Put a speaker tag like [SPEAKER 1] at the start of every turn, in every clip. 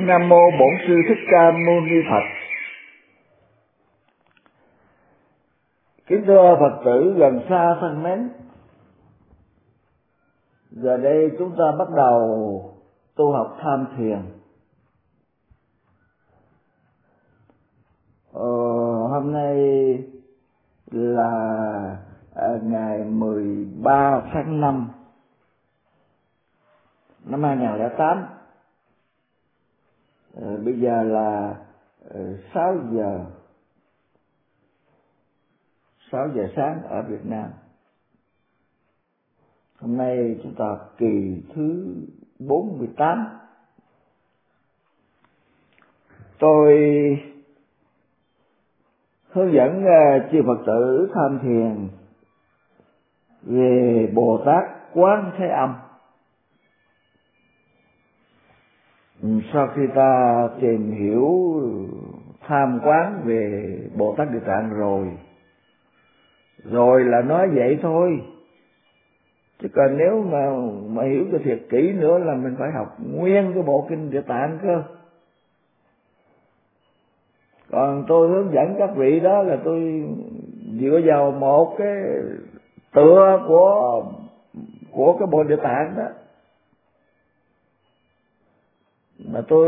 [SPEAKER 1] Nam mô Bổn Sư Thích Ca Mâu Ni Phật. Kính thưa Phật tử gần xa thân mến, giờ đây chúng ta bắt đầu tu học tham thiền. Hôm nay là ngày 13 tháng 5 năm 2008. Bây giờ là 6 giờ sáng ở Việt Nam. Hôm nay chúng ta kỳ thứ 48. Tôi hướng dẫn chư Phật tử tham thiền về Bồ Tát Quán Thế Âm. Sau khi ta tìm hiểu tham quán về Bồ Tát Địa Tạng rồi là nói vậy thôi, chứ còn nếu mà hiểu cho thiệt kỹ nữa là mình phải học nguyên cái bộ kinh Địa Tạng cơ. Còn tôi hướng dẫn các vị đó là tôi dựa vào một cái tựa của cái bộ Địa Tạng đó mà tôi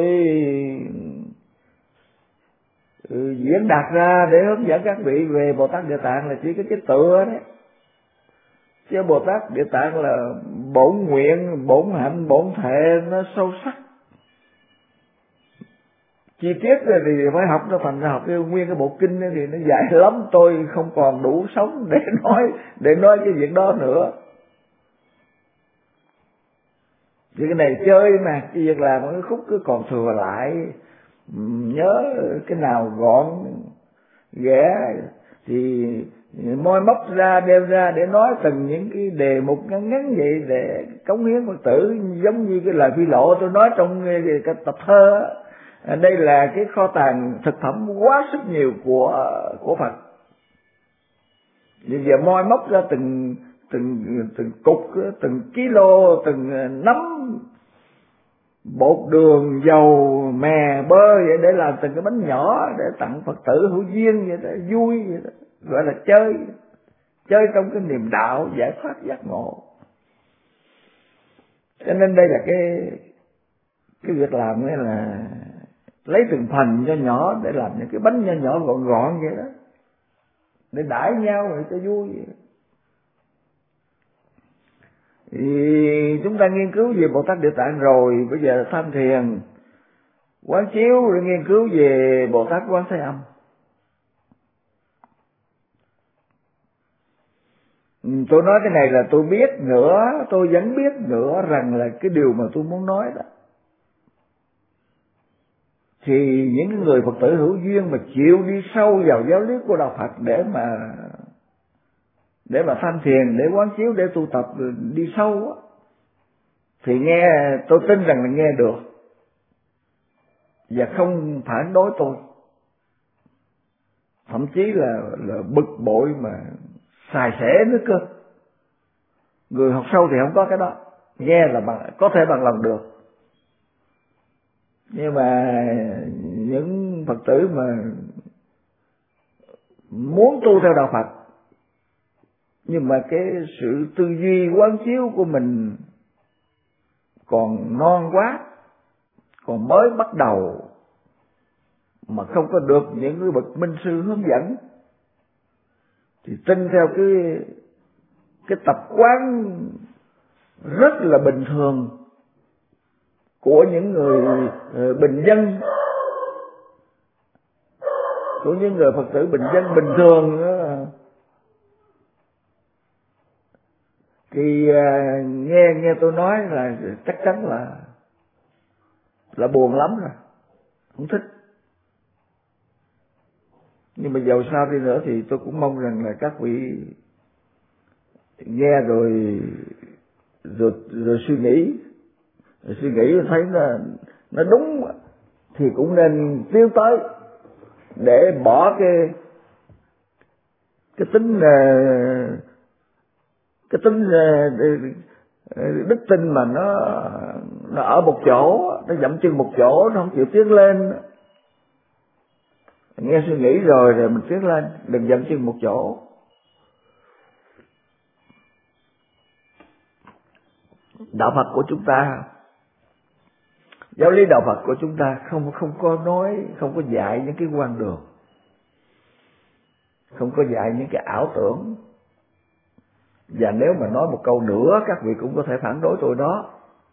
[SPEAKER 1] diễn đạt ra để hướng dẫn các vị về Bồ Tát Địa Tạng, là chỉ cái tựa đấy. Chứ Bồ Tát Địa Tạng là bổn nguyện, bổn hạnh, bổn thể nó sâu sắc. Chi tiết rồi thì phải học, nó thành ra học cái nguyên cái bộ kinh ấy thì nó dài lắm, tôi không còn đủ sống để nói cái việc đó nữa. Vì cái này chơi mà, cái việc làm cái khúc cứ còn thừa lại, nhớ cái nào gọn ghẽ thì moi móc ra đem ra để nói từng những cái đề mục ngắn vậy để cống hiến Phật tử, giống như cái lời Phi Lộ tôi nói trong cái tập thơ. Đây là cái kho tàng thực phẩm quá sức nhiều của Phật. Bây giờ moi móc ra từng cục, từng kilo, từng nắm bột đường, dầu, mè, bơ vậy để làm từng cái bánh nhỏ để tặng Phật tử hữu duyên vậy đó, vui vậy đó, gọi là chơi trong cái niềm đạo giải thoát giác ngộ. Cho nên đây là cái việc làm nghĩa là lấy từng phần cho nhỏ để làm những cái bánh nhỏ nhỏ gọn gọn vậy đó, để đãi nhau rồi cho vui vậy. Thì chúng ta nghiên cứu về Bồ Tát Địa Tạng rồi, bây giờ tham thiền quán chiếu rồi nghiên cứu về Bồ Tát Quán Thế Âm. Tôi nói cái này là tôi biết nữa, tôi vẫn biết nữa rằng là cái điều mà tôi muốn nói đó. Thì những người Phật tử hữu duyên mà chịu đi sâu vào giáo lý của Đạo Phật để mà tham thiền, để quán chiếu, để tu tập đi sâu á, thì nghe, tôi tin rằng là nghe được và không phản đối tôi, thậm chí là bực bội mà xài xẻ nữa cơ. Người học sâu thì không có cái đó, nghe là có thể bằng lòng được. Nhưng mà những Phật tử mà muốn tu theo Đạo Phật nhưng mà cái sự tư duy quán chiếu của mình còn non quá, còn mới bắt đầu mà không có được những cái bậc minh sư hướng dẫn, thì tin theo cái tập quán rất là bình thường của những người bình dân, của những người Phật tử bình dân bình thường đó, thì nghe tôi nói là chắc chắn là buồn lắm rồi, không thích. Nhưng mà dầu sao đi nữa thì tôi cũng mong rằng là các vị nghe rồi suy nghĩ thấy nó đúng thì cũng nên tiến tới để bỏ cái tính đức tin mà nó ở một chỗ, nó dậm chân một chỗ, nó không chịu tiến lên. Nghe suy nghĩ rồi mình tiến lên, đừng dậm chân một chỗ. Đạo Phật của chúng ta, giáo lý đạo Phật của chúng ta không có nói, không có dạy những cái quan đường, không có dạy những cái ảo tưởng. Và nếu mà nói một câu nữa các vị cũng có thể phản đối tôi đó,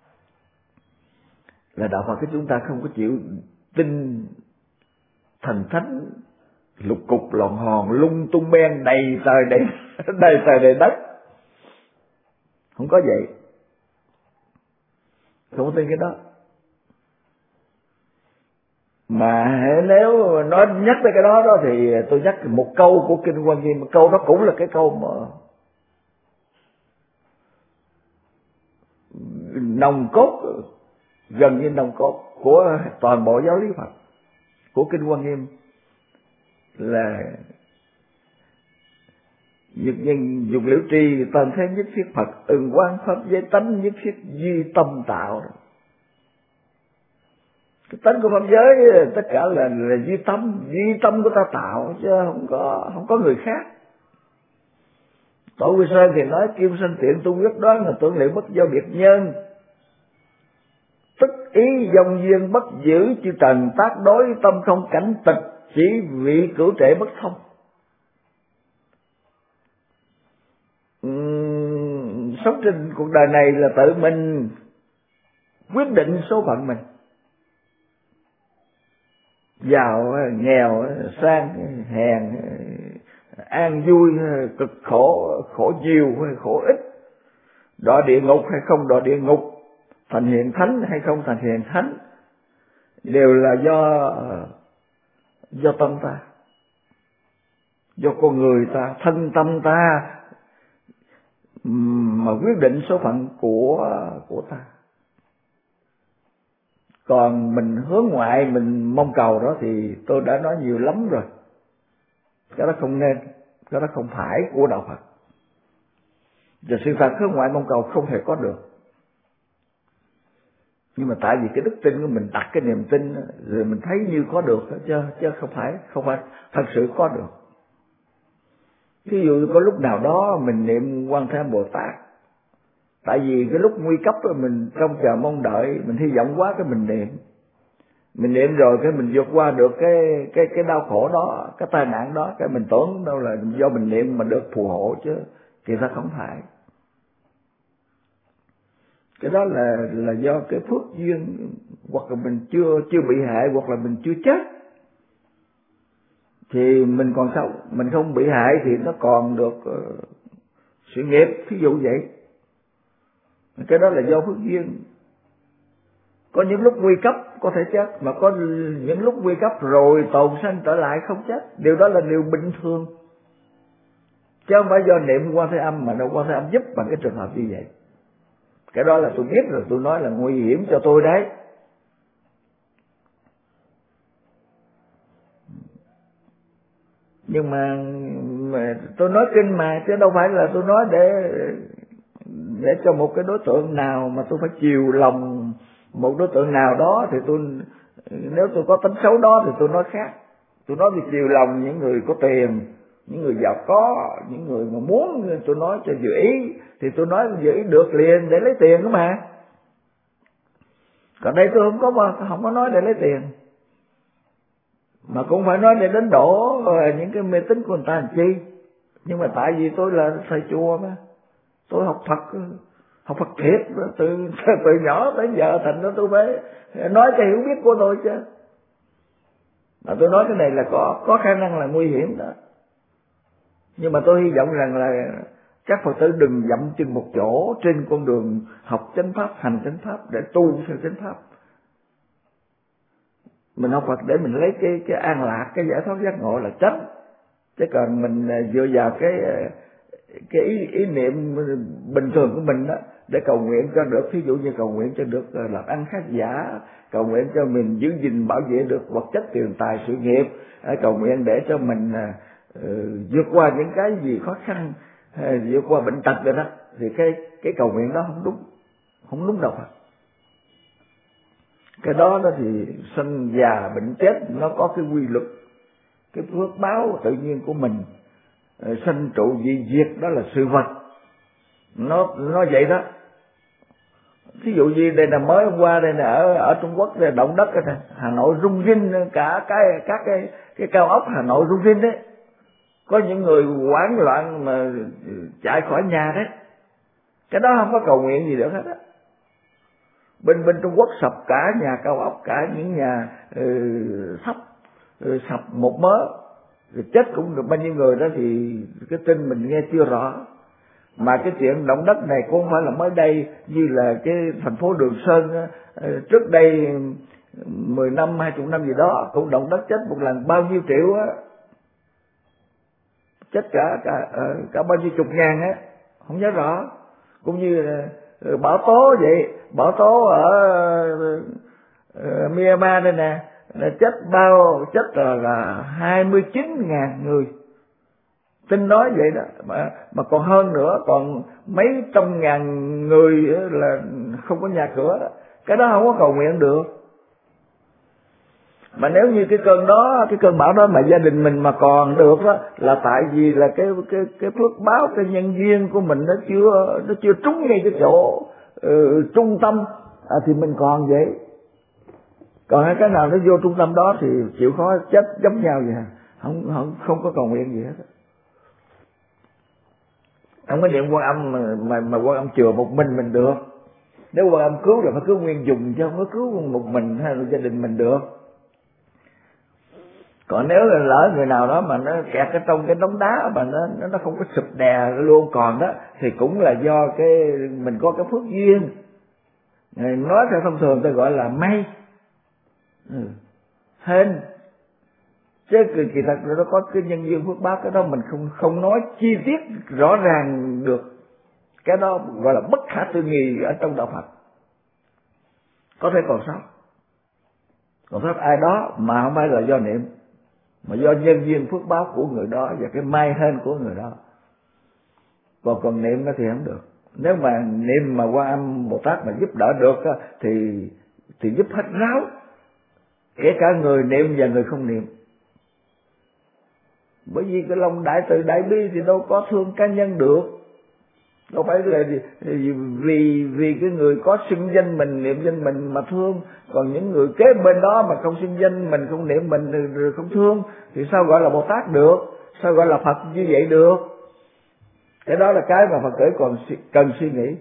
[SPEAKER 1] là đạo Phật của chúng ta không có chịu tin thần thánh lục cục loạn hòn lung tung ben đầy trời đầy đất. Không có vậy, không có tin cái đó. Mà nếu nói nhắc tới cái đó thì tôi nhắc một câu của Kinh Hoa Nghiêm. Câu đó cũng là cái câu mà nòng cốt, gần như nòng cốt của toàn bộ giáo lý Phật, của Kinh Hoa Nghiêm, là Nhật nhân dục liễu tri toàn thế nhất thiết Phật, ưng quang pháp giới tánh nhất thiết duy tâm tạo. Cái tánh của pháp giới tất cả là duy tâm của ta tạo, chứ không có người khác. Tổ Quy Sơn thì nói kim sanh tiện tu quyết đoán là tưởng liệu bất do biệt nhân, tức ý dòng duyên bất giữ chư trần tác đối tâm không cảnh tịch, chỉ vị cửu trệ bất thông. Sống trên cuộc đời này là tự mình quyết định số phận mình, giàu nghèo, sang hèn, an vui cực khổ, khổ nhiều hay khổ ít, đọa địa ngục hay không đọa địa ngục, thành hiện thánh hay không thành hiện thánh, đều là do tâm ta, do con người ta, thân tâm ta mà quyết định số phận của ta. Còn mình hướng ngoại, mình mong cầu đó thì tôi đã nói nhiều lắm rồi. Cái đó không nên, cái đó không phải của đạo Phật. Và sự thật hướng ngoại mong cầu không hề có được. Nhưng mà tại vì cái đức tin của mình đặt cái niềm tin rồi mình thấy như có được, chứ không phải thật sự có được. Ví dụ có lúc nào đó mình niệm Quan Thế Âm Bồ Tát, tại vì cái lúc nguy cấp rồi mình trông chờ mong đợi, mình hy vọng quá cái mình niệm rồi cái mình vượt qua được cái đau khổ đó, cái tai nạn đó, cái mình tưởng đâu là do mình niệm mà được phù hộ, chứ kỳ thật không phải. Cái đó là do cái phước duyên, hoặc là mình chưa bị hại, hoặc là mình chưa chết thì mình còn sống. Mình không bị hại thì nó còn được sự nghiệp, ví dụ vậy. Cái đó là do phước duyên. Có những lúc nguy cấp có thể chết, mà có những lúc nguy cấp rồi tồn sanh trở lại không chết. Điều đó là điều bình thường, chứ không phải do niệm Quan Thế Âm mà đâu Quan Thế Âm giúp bằng cái trường hợp như vậy. Cái đó là tôi biết rồi, tôi nói là nguy hiểm cho tôi đấy. Nhưng mà tôi nói kinh mà, chứ đâu phải là tôi nói để cho một cái đối tượng nào mà tôi phải chiều lòng một đối tượng nào đó. Thì nếu tôi có tính xấu đó thì tôi nói khác. Tôi nói vì chiều lòng những người có tiền, những người giàu có, những người mà muốn tôi nói cho dự ý thì tôi nói dự ý được liền để lấy tiền đó mà. Còn đây tôi không có nói để lấy tiền, mà cũng phải nói để đánh đổ những cái mê tín của người ta làm chi. Nhưng mà tại vì tôi là thầy chùa mà, tôi học Phật thiệt từ nhỏ tới giờ, thành ra tôi phải nói cái hiểu biết của tôi chứ. Mà tôi nói cái này là có khả năng là nguy hiểm đó. Nhưng mà tôi hy vọng rằng là các Phật tử đừng dậm chân một chỗ trên con đường học chánh pháp, hành chánh pháp để tu theo chánh pháp. Mình học Phật để mình lấy cái an lạc, cái giải thoát giác ngộ là chánh. Chứ còn mình dựa vào cái ý niệm bình thường của mình đó để cầu nguyện cho được, ví dụ như cầu nguyện cho được làm ăn khá giả, cầu nguyện cho mình giữ gìn bảo vệ được vật chất tiền tài sự nghiệp, cầu nguyện để cho mình vượt qua những cái gì khó khăn, vượt qua bệnh tật rồi đó, thì cái cầu nguyện đó không đúng đạo Phật. Cái đó thì sinh già bệnh chết nó có cái quy luật, cái phước báo tự nhiên của mình. Sanh trụ dị diệt đó là sự vật, nó vậy đó. Ví dụ như đây là mới hôm qua đây là ở Trung Quốc đây động đất này, Hà Nội rung rinh, cả các cái cao ốc Hà Nội rung rinh đấy. Có những người hoảng loạn mà chạy khỏi nhà đấy. Cái đó không có cầu nguyện gì được hết á. Bên Trung Quốc sập cả nhà cao ốc, cả những nhà sập một mớ, rồi chết cũng được bao nhiêu người đó thì cái tin mình nghe chưa rõ. Mà cái chuyện động đất này cũng không phải là mới đây, như là cái thành phố Đường Sơn trước đây 10 năm 20 năm gì đó cũng động đất chết một lần bao nhiêu triệu á, chết cả bao nhiêu chục ngàn á, không nhớ rõ. Cũng như là bão tố vậy, bão tố ở Myanmar đây nè, chết là 29.000 người. Tin nói vậy đó, mà còn hơn nữa, còn mấy trăm ngàn người là không có nhà cửa đó. Cái đó không có cầu nguyện được. Mà nếu như cái cơn bão đó mà gia đình mình mà còn được đó, là tại vì là cái phước báo, cái nhân duyên của mình nó chưa trúng ngay cái chỗ trung tâm, thì mình còn vậy. Còn cái nào nó vô trung tâm đó thì chịu khó chết giống nhau vậy, không có cầu nguyện gì hết. Không có niệm Quan Âm mà Quan Âm chừa một mình được. Nếu Quan Âm cứu là phải cứu nguyên vùng, chứ không có cứu một mình hay là gia đình mình được. Còn nếu là lỡ người nào đó mà nó kẹt ở trong cái đống đá mà nó không có sụp đè luôn còn đó, thì cũng là do mình có cái phước duyên. Nói theo thông thường ta gọi là may, hên. Chứ kỳ thật nó có cái nhân duyên phước báo, cái đó mình không nói chi tiết rõ ràng được. Cái đó gọi là bất khả tư nghị ở trong đạo Phật. Có thể còn sót ai đó mà không phải là do niệm, mà do nhân duyên phước báo của người đó và cái may hên của người đó. Còn niệm nó thì không được. Nếu mà niệm mà Quan Âm Bồ Tát mà giúp đỡ được thì giúp hết ráo, kể cả người niệm và người không niệm. Bởi vì cái lòng đại từ đại bi thì đâu có thương cá nhân được, đâu phải là vì cái người có xưng danh mình, niệm danh mình mà thương. Còn những người kế bên đó mà không xưng danh mình, không niệm mình rồi không thương thì sao gọi là Bồ Tát được, sao gọi là Phật như vậy được. Cái đó là cái mà Phật tử còn cần suy nghĩ.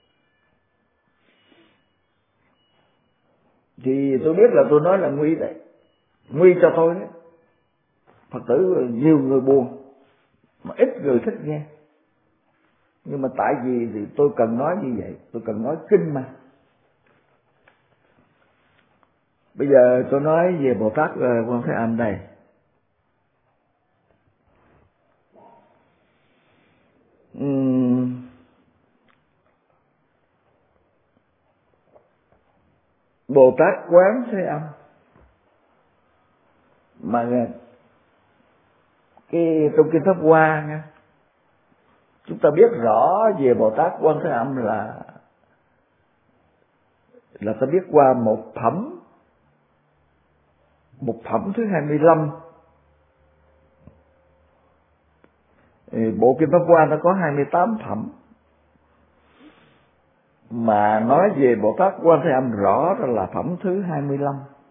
[SPEAKER 1] Thì tôi biết là tôi nói là nguy đấy, nguy cho tôi đấy. Phật tử nhiều người buồn mà ít người thích nghe. Nhưng mà tại vì thì tôi cần nói như vậy, tôi cần nói kinh mà. Bây giờ tôi nói về Bồ Tát Quan Thế Âm đây. Bồ Tát Quán Thế Âm mà trong kinh Pháp Hoa nha, chúng ta biết rõ về Bồ Tát Quan Thế Âm là ta biết qua một phẩm thứ 25. Bộ kinh Pháp Hoa nó có 28 phẩm, mà nói về Bồ Tát Quan Thế Âm rõ là phẩm thứ 25.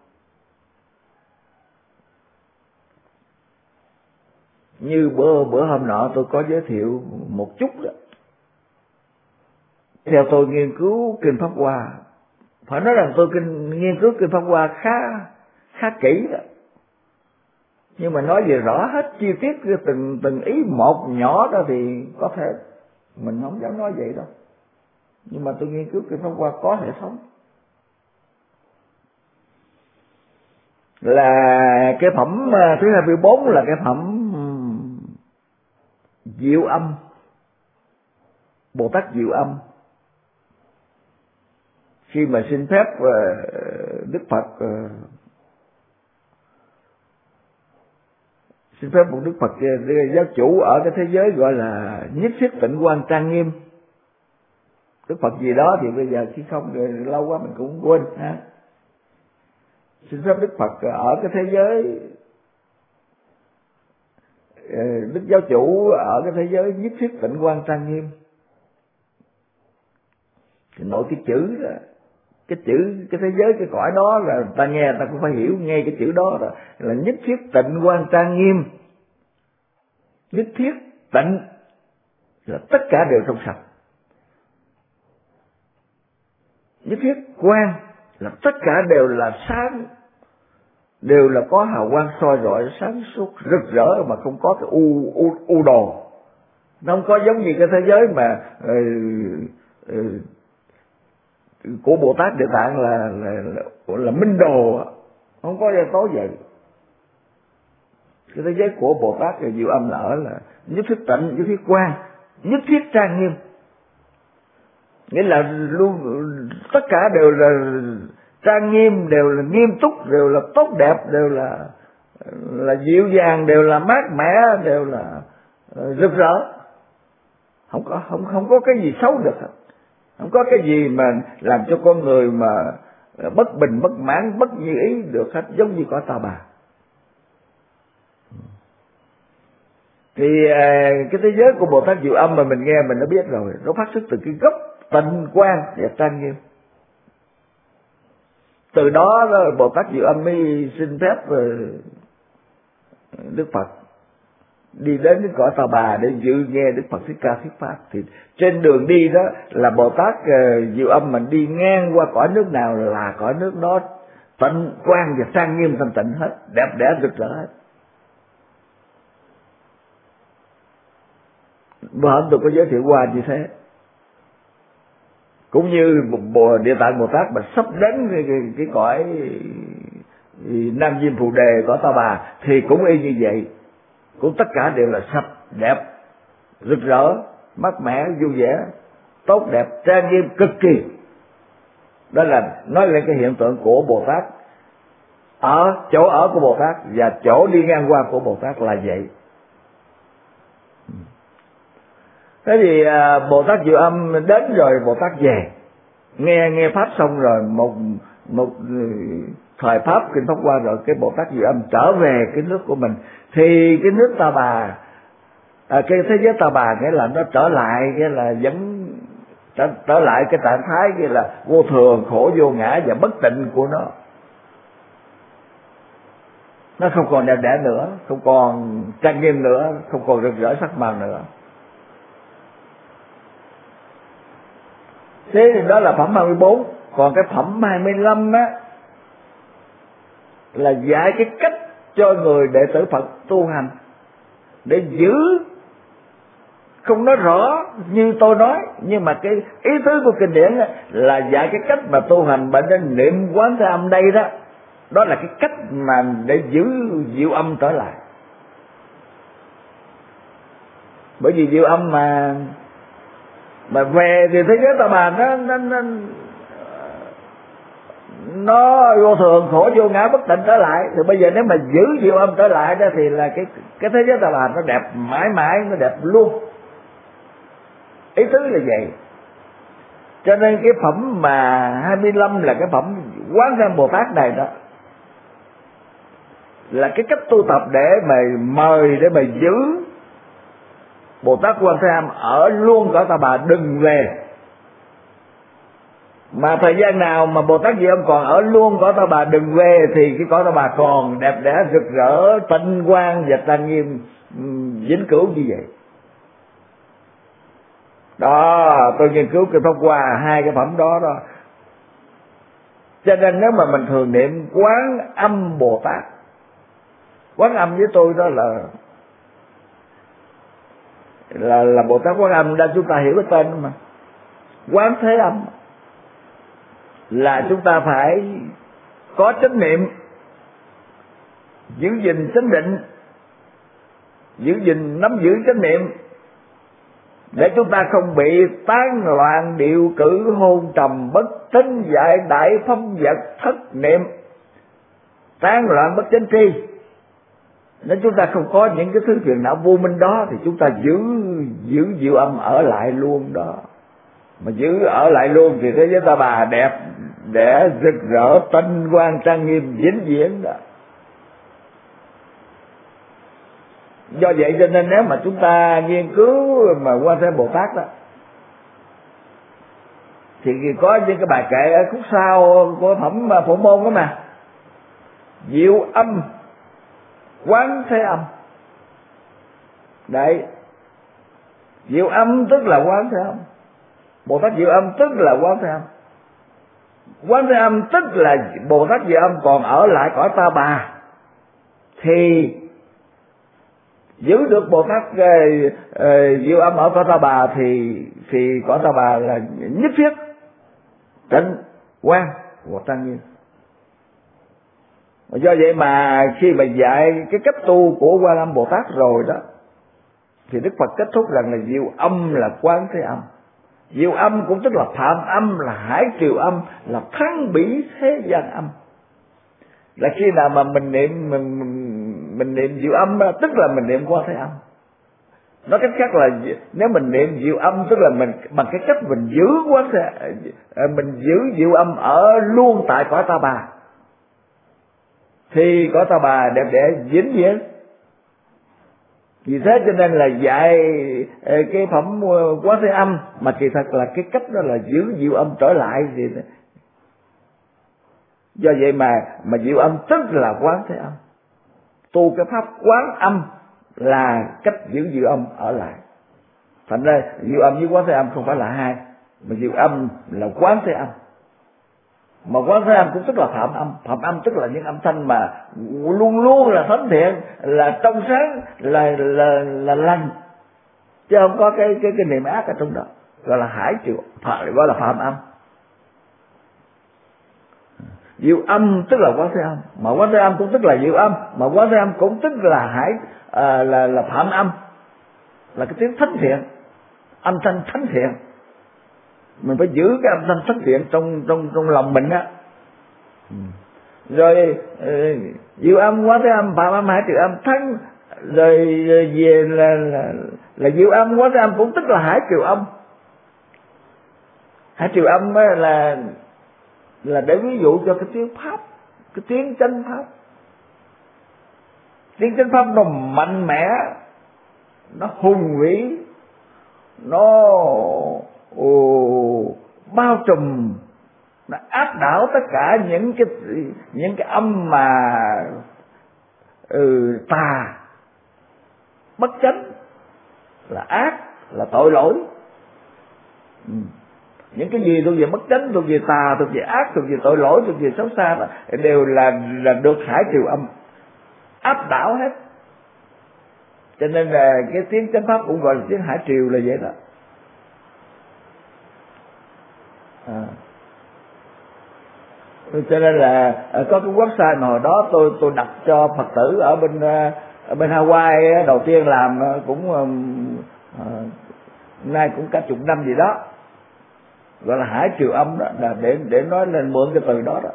[SPEAKER 1] Như bữa hôm nọ tôi có giới thiệu một chút đó. Theo tôi nghiên cứu kinh Pháp Hoa, phải nói rằng tôi nghiên cứu kinh Pháp Hoa khá kỹ đó. Nhưng mà nói về rõ hết chi tiết từng ý một nhỏ đó thì có thể mình không dám nói vậy đâu. Nhưng mà tôi nghiên cứu kinh Pháp Hoa có hệ thống. Là cái phẩm thứ 24 là cái phẩm Diệu Âm, Bồ Tát Diệu Âm. Khi mà xin phép Đức Phật, xin phép một Đức Phật giáo chủ ở cái thế giới gọi là Nhiếp Thiết Tịnh Quan Trang Nghiêm, Đức Phật gì đó thì bây giờ chứ không lâu quá mình cũng quên ha. xin phép Đức Phật ở cái thế giới Đức Giáo Chủ ở cái thế giới nhất thiết tịnh quan trang nghiêm. Thì nội cái chữ đó, cái chữ cái thế giới cái cõi đó là ta nghe ta cũng phải hiểu ngay cái chữ đó là nhất thiết tịnh quan trang nghiêm. Nhất thiết tịnh là tất cả đều trong sạch. Nhất thiết quan là tất cả đều là sáng, đều là có hào quang soi rọi sáng suốt rực rỡ mà không có cái u đồ. Nó không có giống như cái thế giới mà của Bồ Tát Địa Tạng là minh đồ, không có đen tối vậy. Cái thế giới của Bồ Tát là Diệu Âm là ở là nhất thiết tịnh, nhất thiết quan, nhất thiết trang nghiêm, nghĩa là luôn tất cả đều là trang nghiêm, đều là nghiêm túc, đều là tốt đẹp, đều là dịu dàng, đều là mát mẻ, đều là rực rỡ. Không có cái gì xấu được, không có cái gì mà làm cho con người mà bất bình, bất mãn, bất như ý được hết, giống như cõi Ta Bà. Thì cái thế giới của Bồ Tát Diệu Âm mà mình nghe mình đã biết rồi, nó phát xuất từ cái gốc tịnh quan và trang nghiêm. Từ đó Bồ Tát Diệu Âm mới xin phép Đức Phật đi đến cái cõi Ta Bà để dự nghe Đức Phật Thích Ca thuyết pháp. Thì trên đường đi đó là Bồ Tát Diệu Âm mình đi ngang qua cõi nước nào là cõi nước đó tịnh quan và trang nghiêm thanh tịnh hết, đẹp đẽ rực rỡ hết. Bữa hôm tôi có giới thiệu qua như thế. Cũng như Địa Tạng Bồ Tát mà sắp đến cái cõi Nam Diêm Phù Đề, cõi Ta Bà thì cũng y như vậy, cũng tất cả đều là sạch đẹp, rực rỡ, mát mẻ, vui vẻ, tốt đẹp, trang nghiêm cực kỳ. Đó là nói lên cái hiện tượng của Bồ Tát, ở chỗ ở của Bồ Tát và chỗ đi ngang qua của Bồ Tát là vậy. Thế thì Bồ Tát Diệu Âm đến rồi Bồ Tát về, nghe pháp xong rồi, một thời pháp kinh pháp qua rồi, cái Bồ Tát Diệu Âm trở về cái nước của mình. Thì cái nước Ta Bà, cái thế giới Ta Bà nghĩa là nó trở lại, nghĩa là vẫn trở lại cái trạng thái kia là vô thường, khổ vô ngã và bất tịnh của nó. Nó không còn đẹp đẽ nữa, không còn trang nghiêm nữa, không còn rực rỡ sắc màu nữa. Thế thì đó là phẩm 24. Còn cái phẩm 25 á là dạy cái cách cho người đệ tử Phật tu hành để giữ, không nói rõ như tôi nói, nhưng mà cái ý tứ của kinh điển là dạy cái cách mà tu hành bệnh đến niệm quán thế âm đây đó. Đó là cái cách mà để giữ Diệu Âm trở lại. Bởi vì Diệu Âm mà về thì thế giới Ta Bà nó vô thường, khổ vô ngã, bất tịnh trở lại. Thì bây giờ nếu mà giữ Diệu Âm trở lại đó thì là cái thế giới Ta Bà nó đẹp mãi mãi, nó đẹp luôn. Ý tứ là vậy. Cho nên cái phẩm mà 25 là cái phẩm Quán Thế Âm Bồ Tát này đó là cái cách tu tập để mà mời, để mà giữ Bồ Tát Quan Thế Âm ở luôn cõi Ta Bà, đừng về. Mà thời gian nào mà Bồ Tát Diệu Âm còn ở luôn cõi Ta Bà đừng về thì cái cõi Ta Bà còn đẹp đẽ rực rỡ, tinh quang và trang nghiêm vĩnh cửu như vậy. Đó, tôi nghiên cứu cái pháp qua hai cái phẩm đó đó. Cho nên nếu mà mình thường niệm Quán Âm Bồ Tát, Quán Âm với tôi đó là Bồ Tát Quán Âm, đang chúng ta hiểu cái tên mà. Quán Thế Âm là chúng ta phải có chánh niệm, giữ gìn chánh định, nắm giữ chánh niệm để chúng ta không bị tán loạn điệu cử, hôn trầm bất thính, dại đại phong vật, thất niệm, tán loạn bất chánh tri. Nếu chúng ta không có những cái thứ phiền não vô minh đó thì chúng ta giữ Diệu Âm ở lại luôn đó. Mà giữ ở lại luôn thì thế giới Ta Bà đẹp để rực rỡ tinh quang trang nghiêm vĩnh viễn đó. Do vậy cho nên nếu mà chúng ta nghiên cứu mà Quan Thế Bồ Tát đó, thì có những cái bài kệ ở khúc sau của phẩm Phổ Môn đó mà, diệu âm Quán Thế Âm. Đấy, diệu âm tức là Quán Thế Âm. Bồ Tát diệu âm tức là Quán Thế Âm. Quán Thế Âm tức là Bồ Tát diệu âm còn ở lại cõi Ta Bà thì giữ được Bồ Tát diệu âm ở cõi Ta Bà thì cõi Ta Bà là nhất thiết tịnh quang và trang nghiêm. Do vậy mà khi mà dạy cái cách tu của Quan Âm Bồ Tát rồi đó, thì Đức Phật kết thúc rằng là diệu âm là Quán Thế Âm. Diệu âm cũng tức là phạm âm, là hải triều âm, là thắng bỉ thế gian âm. Là khi nào mà mình niệm diệu âm đó, tức là mình niệm Quán Thế Âm. Nói cách khác là nếu mình niệm diệu âm tức là mình bằng cái cách mình giữ Quán Thế, mình giữ diệu âm ở luôn tại cõi Ta Bà, thì cõi Ta Bà đẹp đẽ vĩnh viễn. Vì thế cho nên là dạy cái phẩm Quán Thế Âm, mà kỳ thật là cái cách đó là giữ diệu âm trở lại thì do vậy mà diệu âm tức là Quán Thế Âm. Tu cái pháp quán âm là cách giữ diệu âm ở lại. Thành ra diệu âm với Quán Thế Âm không phải là hai, mà diệu âm là Quán Thế Âm. Mà Quán Thế Âm cũng tức là phạm âm. Phạm âm tức là những âm thanh mà luôn luôn là thánh thiện, là trong sáng, là lành, chứ không có cái niệm ác ở trong đó, gọi là hải triều, gọi là phạm âm. Diệu âm tức là Quán Thế Âm, mà Quán Thế Âm cũng tức là diệu âm, mà Quán Thế Âm cũng tức là hải là phạm âm, là cái tiếng thánh thiện, âm thanh thánh thiện. Mình phải giữ cái âm thanh thánh thiện trong lòng mình á. Rồi diệu âm, Quán Thế Âm, phạm âm, hải triều âm, thánh, rồi về là diệu âm, Quán Thế Âm cũng tức là hải triều âm. Hải triều âm là để ví dụ cho cái tiếng pháp, cái tiếng chánh pháp. Tiếng chánh pháp nó mạnh mẽ, nó hùng vĩ, nó bao trùm, nó áp đảo tất cả những cái âm mà tà, bất chánh, là ác, là tội lỗi. Những cái gì thuộc về bất chánh, thuộc về tà, thuộc về ác, thuộc về tội lỗi, thuộc về xấu xa đó, đều là được hải triều âm áp đảo hết. Cho nên là cái tiếng chánh pháp cũng gọi là tiếng hải triều là vậy đó. Cho nên là có cái website mà hồi đó tôi đặt cho Phật tử ở bên Hawaii đầu tiên làm, cũng nay cũng cả chục năm gì đó, gọi là hải triều âm đó, là để nói lên mượn cái từ đó đó.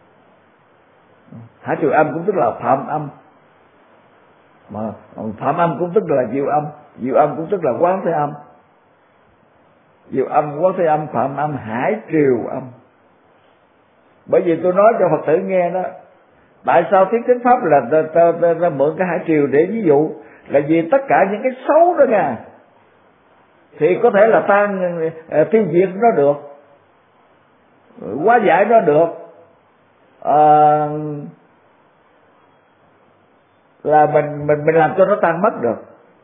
[SPEAKER 1] Hải triều âm cũng tức là phạm âm, mà phạm âm cũng tức là diệu âm cũng tức là Quán Thế Âm. Diệu âm, Quán Thế Âm, phạm âm, hải triều âm. Bởi vì tôi nói cho Phật tử nghe đó, tại sao tiếng chánh pháp là ta mượn cái hải triều để ví dụ, là vì tất cả những cái xấu đó nha, thì có thể là ta tiêu diệt nó được, hóa giải nó được, là mình làm cho nó tan mất được.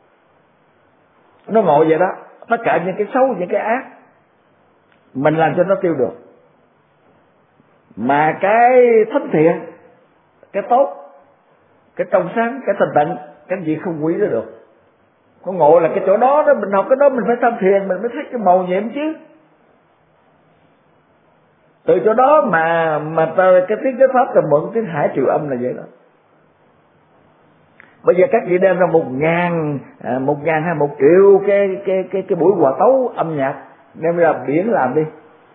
[SPEAKER 1] Nó ngộ vậy đó. Tất cả những cái xấu, những cái ác mình làm cho nó tiêu được, mà cái thánh thiện, cái tốt, cái trong sáng, cái thanh tịnh, cái gì không quỷ nó được. Có ngộ là cái chỗ đó đó, mình học cái đó mình phải tham thiền, mình mới thấy cái màu nhiệm chứ. Từ chỗ đó mà cái tiếng chánh pháp là mượn tiếng hải triều âm là vậy đó. Bây giờ các vị đem ra 1.000 hay 1 triệu cái buổi hòa tấu âm nhạc đem ra biển làm đi.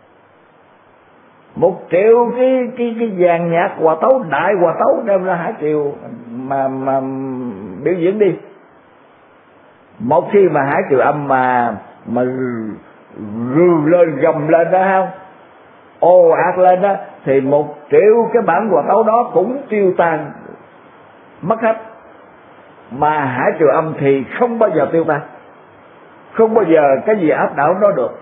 [SPEAKER 1] 1 triệu cái dàn nhạc hòa tấu, đại hòa tấu đem ra hải triều mà biểu diễn đi. Một khi mà hải triều âm mà rư lên, gầm lên đó không, ồ ạt lên đó thì 1 triệu cái bản hòa tấu đó cũng tiêu tan mất hết. Mà hải triều âm thì không bao giờ tiêu tan, không bao giờ cái gì áp đảo nó được.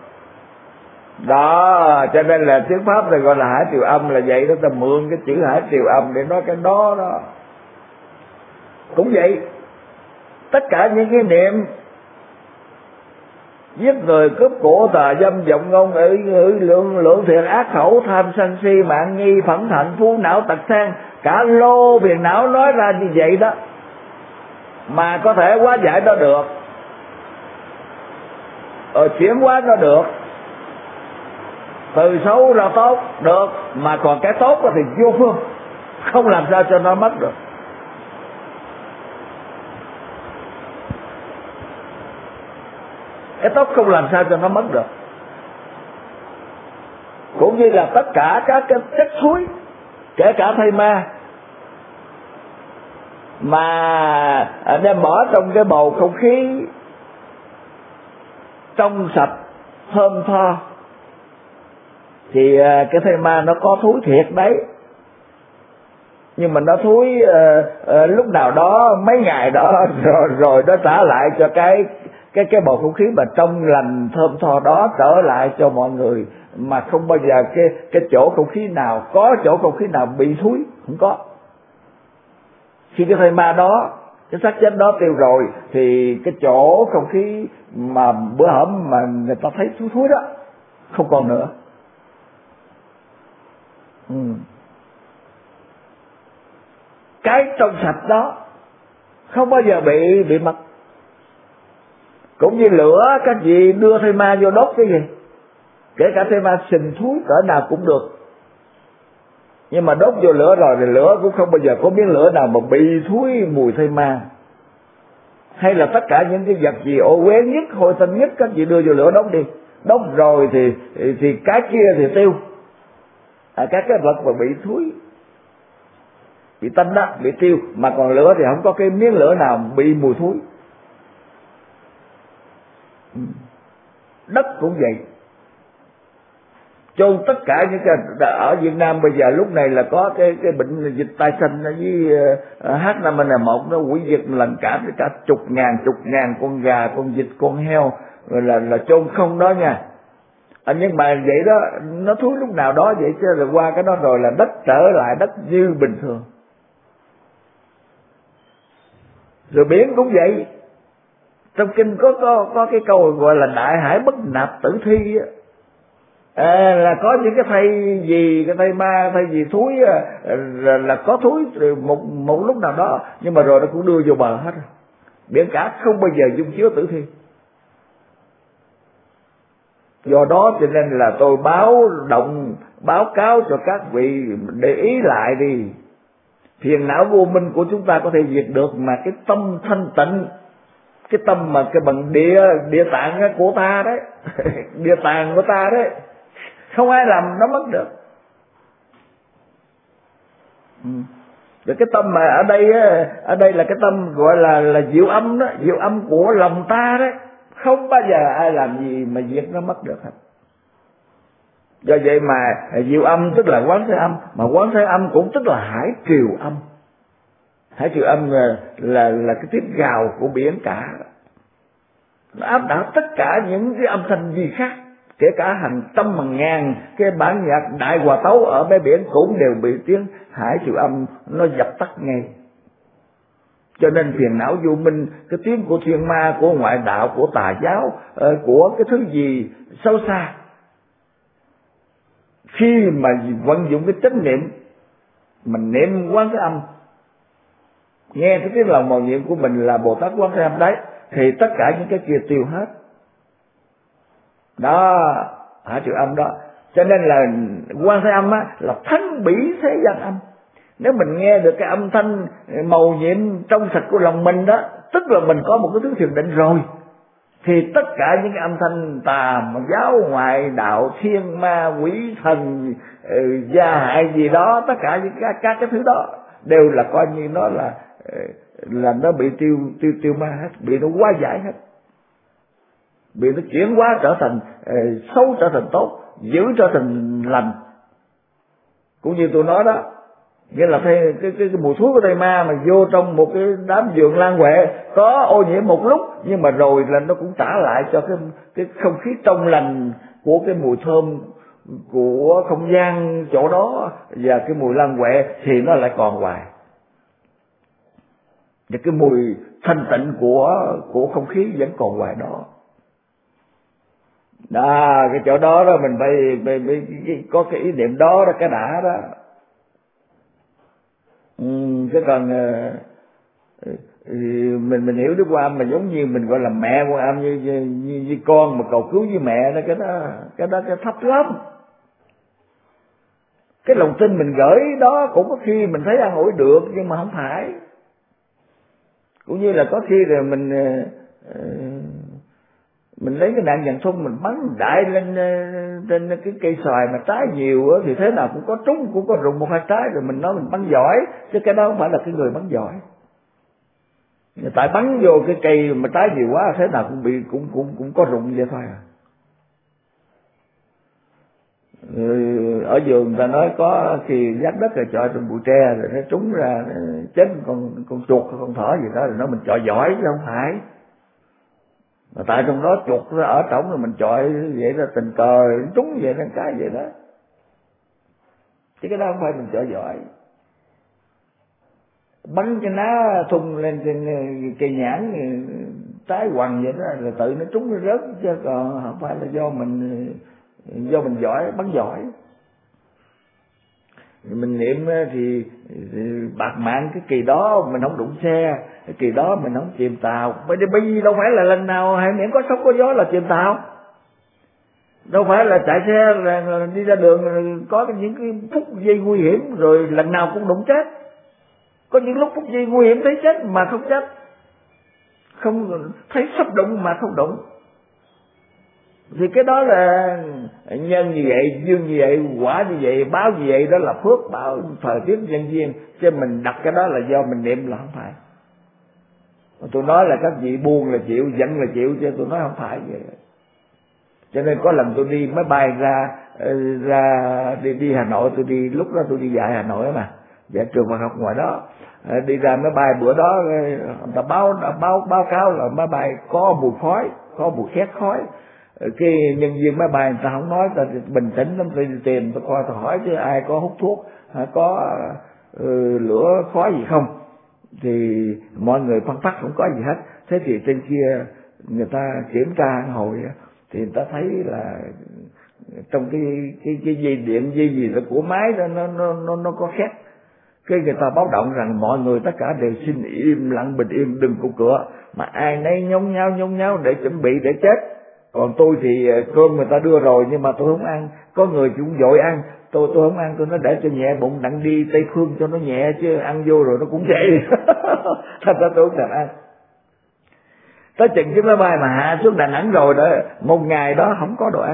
[SPEAKER 1] Đó, cho nên là tiếng Pháp này gọi là hải triều âm là vậy đó. Ta mượn cái chữ hải triều âm để nói cái đó đó. Cũng vậy, tất cả những cái niệm giết người, cướp của, tà dâm, vọng ngôn, lượng thiện, ác khẩu, tham sân si, mạng nghi, phẫn hận, phú não, tật sang, cả lô phiền não nói ra như vậy đó mà có thể hóa giải nó được, chuyển hóa nó được, từ xấu ra tốt được, mà còn cái tốt thì vô phương, không làm sao cho nó mất được. Cái tốt không làm sao cho nó mất được. Cũng như là tất cả các cái chất suối, kể cả thây ma mà đem bỏ trong cái bầu không khí trong sạch thơm tho thì cái thây ma nó có thúi thiệt đấy, nhưng mà nó thúi lúc nào đó mấy ngày đó rồi nó trả lại cho cái bầu không khí mà trong lành thơm tho đó trở lại cho mọi người, mà không bao giờ cái chỗ không khí nào có chỗ không khí nào bị thúi, không có. Khi cái thây ma đó, cái xác chết đó tiêu rồi thì cái chỗ không khí mà bữa hổm mà người ta thấy thúi thúi đó không còn nữa. Cái trong sạch đó không bao giờ bị mất. Cũng như lửa, các vị đưa thây ma vô đốt cái gì, kể cả thây ma sình thúi cỡ nào cũng được, nhưng mà đốt vô lửa rồi thì lửa cũng không bao giờ có miếng lửa nào mà bị thúi mùi thây ma. Hay là tất cả những cái vật gì ô uế nhất, hôi tanh nhất, các vị đưa vô lửa đốt đi, đốt rồi thì cái kia thì tiêu, các cái vật mà bị thúi, bị tanh đó, bị tiêu, mà còn lửa thì không có cái miếng lửa nào bị mùi thúi. Đất cũng vậy, chôn tất cả những cái ở Việt Nam bây giờ lúc này là có cái bệnh dịch tai xanh với H5N1 nó hủy diệt lần cả chục ngàn con gà, con vịt, con heo là chôn không đó nha. Nhưng mà vậy đó, nó thúi lúc nào đó vậy, chứ là qua cái đó rồi là đất trở lại đất như bình thường. Rồi biển cũng vậy. Trong kinh có cái câu gọi là đại hải bất nạp tử thi á. Là có những cái thây gì, cái thây ma, thây gì thúi là có thúi một lúc nào đó, nhưng mà rồi nó cũng đưa vô bờ hết. Biển cả không bao giờ dung chứa tử thi. Do đó cho nên là tôi báo cáo cho các vị để ý lại đi. Phiền não vô minh của chúng ta có thể diệt được, mà cái tâm thanh tịnh, cái tâm mà cái bằng địa tạng của ta đấy địa tạng của ta đấy, không ai làm nó mất được. Rồi cái tâm mà ở đây là cái tâm gọi là diệu âm đó, diệu âm của lòng ta đấy, không bao giờ ai làm gì mà diệt nó mất được hết. Do vậy mà diệu âm tức là quán thế âm, mà quán thế âm cũng tức là hải triều âm. Hải triều âm là cái tiếng gào của biển cả, nó áp đảo tất cả những cái âm thanh gì khác, kể cả hàng trăm hàng ngàn cái bản nhạc đại hòa tấu ở bãi biển cũng đều bị tiếng hải triều âm nó dập tắt ngay. Cho nên phiền não vô minh, cái tiếng của thiên ma, của ngoại đạo, của tà giáo, của cái thứ gì sâu xa, khi mà vận dụng cái chánh niệm, mình niệm quán thế âm, nghe cái tiếng lòng mầu nhiệm của mình là Bồ Tát quán thế âm đấy, thì tất cả những cái kia tiêu hết. Đó, hải triều âm đó. Cho nên là quán thế âm á là thánh bỉ thế gian âm. Nếu mình nghe được cái âm thanh mầu nhiệm trong sạch của lòng mình đó, tức là mình có một cái thứ thiền định rồi, thì tất cả những cái âm thanh tà giáo, ngoại đạo, thiên ma, quỷ thần, gia hại gì đó, tất cả những các cái thứ đó đều là coi như nó là nó bị tiêu ma hết, bị nó hóa giải hết, bị nó chuyển hóa trở thành xấu trở thành tốt, giữ trở thành lành, Cũng như tôi nói đó, nghĩa là cái mùi thối của Tây Ma mà vô trong một cái đám vườn lan huệ có ô nhiễm một lúc, nhưng mà rồi là nó cũng trả lại cho cái không khí trong lành của cái mùi thơm của không gian chỗ đó, và cái mùi lan huệ thì nó lại còn hoài. Và cái mùi thanh tịnh của không khí vẫn còn hoài đó. Cái chỗ đó đó mình phải có cái ý niệm đó, cái đã đó. Chứ còn mình hiểu Đức Quan Âm mà giống như mình gọi là mẹ Quan Âm, như con mà cầu cứu với mẹ đó, cái đó thấp lắm. Cái lòng tin mình gửi đó cũng có khi mình thấy an ủi được, nhưng mà không phải. Cũng như là có khi rồi mình lấy cái đạn dàn thun mình bắn đại lên trên cái cây xoài mà trái nhiều á, thì thế nào cũng có trúng, cũng có rụng một hai trái, rồi mình nói mình bắn giỏi, chứ cái đó không phải là cái người bắn giỏi. Tại bắn vô cái cây mà trái nhiều quá, thế nào cũng bị cũng có rụng vậy thôi à. Ở vườn ta nói có khi vắt đất rồi chọi trong bụi tre rồi nó trúng ra chết con chuột hay con thỏ gì đó, rồi nó mình chọi giỏi chứ không phải. Mà tại trong đó chuột nó ở trỏng rồi mình chọi vậy là tình cờ trúng vậy, nên cái vậy đó, chứ cái đó không phải mình chọi giỏi. Bắn cái ná thun lên trên cây nhãn trái hoằng vậy đó là tự nó trúng nó rớt, chứ còn không phải là do mình giỏi, bắn giỏi. Mình niệm thì bạc mạng cái kỳ đó mình không đụng xe, cái kỳ đó mình không chìm tàu. Bởi vì đâu phải là lần nào hay niệm có sóng có gió là chìm tàu, đâu phải là chạy xe là đi ra đường có những cái phút giây nguy hiểm rồi lần nào cũng đụng chết. Có những lúc phút giây nguy hiểm thấy chết mà không chết, không thấy sắp đụng mà không đụng. Thì cái đó là nhân như vậy, duyên như vậy, quả như vậy, báo như vậy, đó là phước báo thời tiết nhân duyên. Chứ mình đặt cái đó là do mình niệm là không phải. Tôi nói là các vị buồn là chịu, giận là chịu, chứ tôi nói không phải vậy. Cho nên có lần tôi đi máy bay ra đi Hà Nội, lúc đó tôi đi dạy Hà Nội mà, dạy trường Phật học ngoài đó. Đi ra máy bay bữa đó người ta báo cáo là máy bay có mùi khói, có mùi khét khói. Cái nhân viên máy bay người ta không nói, ta bình tĩnh lắm, tôi đi tìm, tôi coi, tôi hỏi chứ ai có hút thuốc, có lửa khói gì không, thì mọi người phân phát không có gì hết. Thế thì trên kia người ta kiểm tra hồi thì người ta thấy là trong cái dây điện dây gì đó của máy đó nó có khét. Cái người ta báo động rằng mọi người tất cả đều xin im lặng bình yên, đừng có cửa, mà ai nấy nhốn nháo để chuẩn bị để chết. Còn tôi thì cơm người ta đưa rồi nhưng mà tôi không ăn. Có người cũng vội ăn, tôi không ăn, tôi nói để cho nhẹ bụng đặng đi Tây Phương cho nó nhẹ, chứ ăn vô rồi nó cũng vậy. Thật ra tôi không thèm ăn. Tới chừng cái máy bay mà hạ xuống Đà Nẵng rồi đó, một ngày đó không có đồ ăn.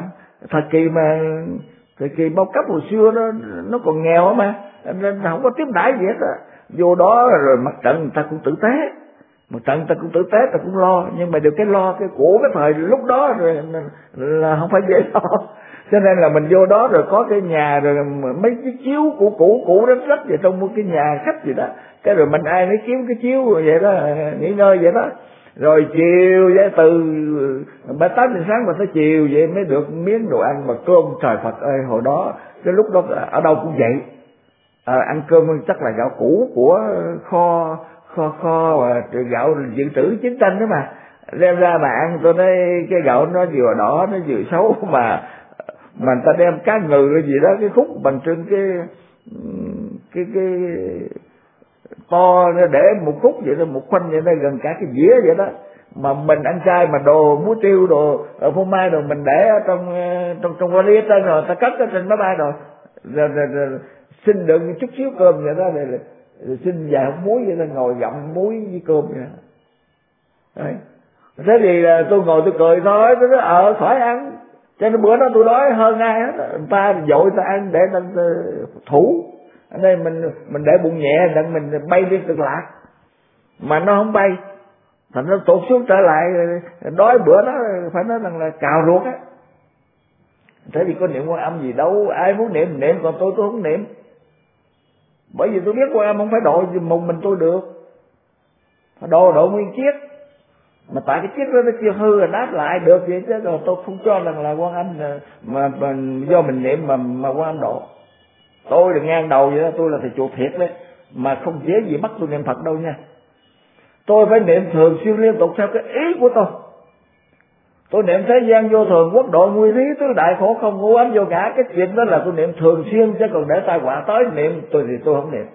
[SPEAKER 1] Thời kỳ bao cấp hồi xưa nó còn nghèo mà, nên không có tiếp đãi gì hết á. Vô đó rồi mặt trận người ta cũng tử tế, ta cũng lo, nhưng mà được cái lo cái của cái thời lúc đó rồi là không phải dễ lo. Cho nên là mình vô đó rồi có cái nhà rồi mấy cái chiếu cũ rất rất vậy, trong một cái nhà khách gì đó, cái rồi mình ai lấy kiếm cái chiếu vậy đó, nghỉ ngơi vậy đó. Rồi chiều vậy từ 7-8 giờ sáng mà tới chiều vậy mới được miếng đồ ăn. Mà cơm trời Phật ơi, hồi đó cái lúc đó ở đâu cũng vậy. Ăn cơm chắc là gạo cũ của kho và gạo dự trữ chiến tranh đó mà đem ra mà ăn. Tôi nói cái gạo nó vừa đỏ nó vừa xấu mà người ta đem cá ngừ cái gì đó, cái khúc bằng trên cái to để một khúc vậy đó, một khoanh vậy đó, gần cả cái dĩa vậy đó. Mà mình ăn chay mà đồ muối tiêu đồ phô mai đồ mình để ở trong vali ở trên, rồi ta cất ở trên máy bay rồi xin được chút xíu cơm vậy đó, rồi xin vài hộp muối vậy đó, ngồi gặm muối với cơm vậy đó. Đấy. Thế thì tôi ngồi tôi cười thôi, tôi nói khỏi ăn. Cho nên bữa đó tôi đói hơn ai hết, người ta dội ta ăn để ta thủ. Ở đây mình để bụng nhẹ đặng mình bay đi Cực Lạc, mà nó không bay, thành nó tụt xuống trở lại. Đói bữa đó phải nói rằng là cào ruột á. Thế thì có niệm Quan Âm gì đâu, ai muốn niệm, còn tôi không niệm. Bởi vì tôi biết Quan Âm không phải độ một mình tôi được, phải độ nguyên chiếc. Mà tại cái chiếc đó nó chưa hư rồi đáp lại được vậy chứ, rồi tôi không cho rằng là Quan Âm mà do mình niệm mà Quan Âm độ. Tôi là ngang đầu vậy đó, tôi là thầy chùa thiệt đấy, mà không dễ gì bắt tôi niệm Phật đâu nha. Tôi phải niệm thường xuyên liên tục theo cái ý của tôi. Tôi niệm thế gian vô thường, quốc độ nguy thí, tứ đại khổ không, ngũ ấm vô ngã. Cái chuyện đó là tôi niệm thường xuyên, chứ còn để tai họa tới niệm tôi thì tôi không niệm.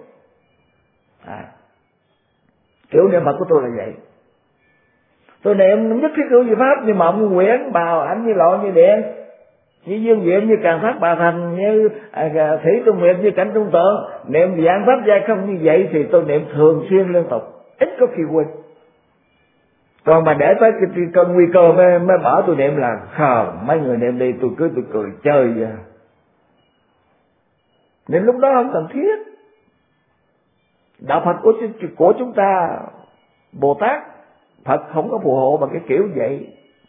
[SPEAKER 1] Kiểu niệm Phật của tôi là vậy. Tôi niệm nhất thiết hữu diệu pháp như mộng quyển, bào ảnh, như lộ, như điện, như dương diệm, như càng phát bà thành, như thủy trung nguyệt, như cảnh trung tượng. Niệm dạng pháp giai không như vậy thì tôi niệm thường xuyên liên tục, ít có khi quên. Còn mà để tới cái cơn nguy cơ mới bỏ tôi niệm là khờ, mấy người niệm đi, tôi cười chơi vậy. Nên lúc đó không cần thiết. Đạo Phật của chúng ta, Bồ Tát, Phật không có phù hộ bằng cái kiểu vậy.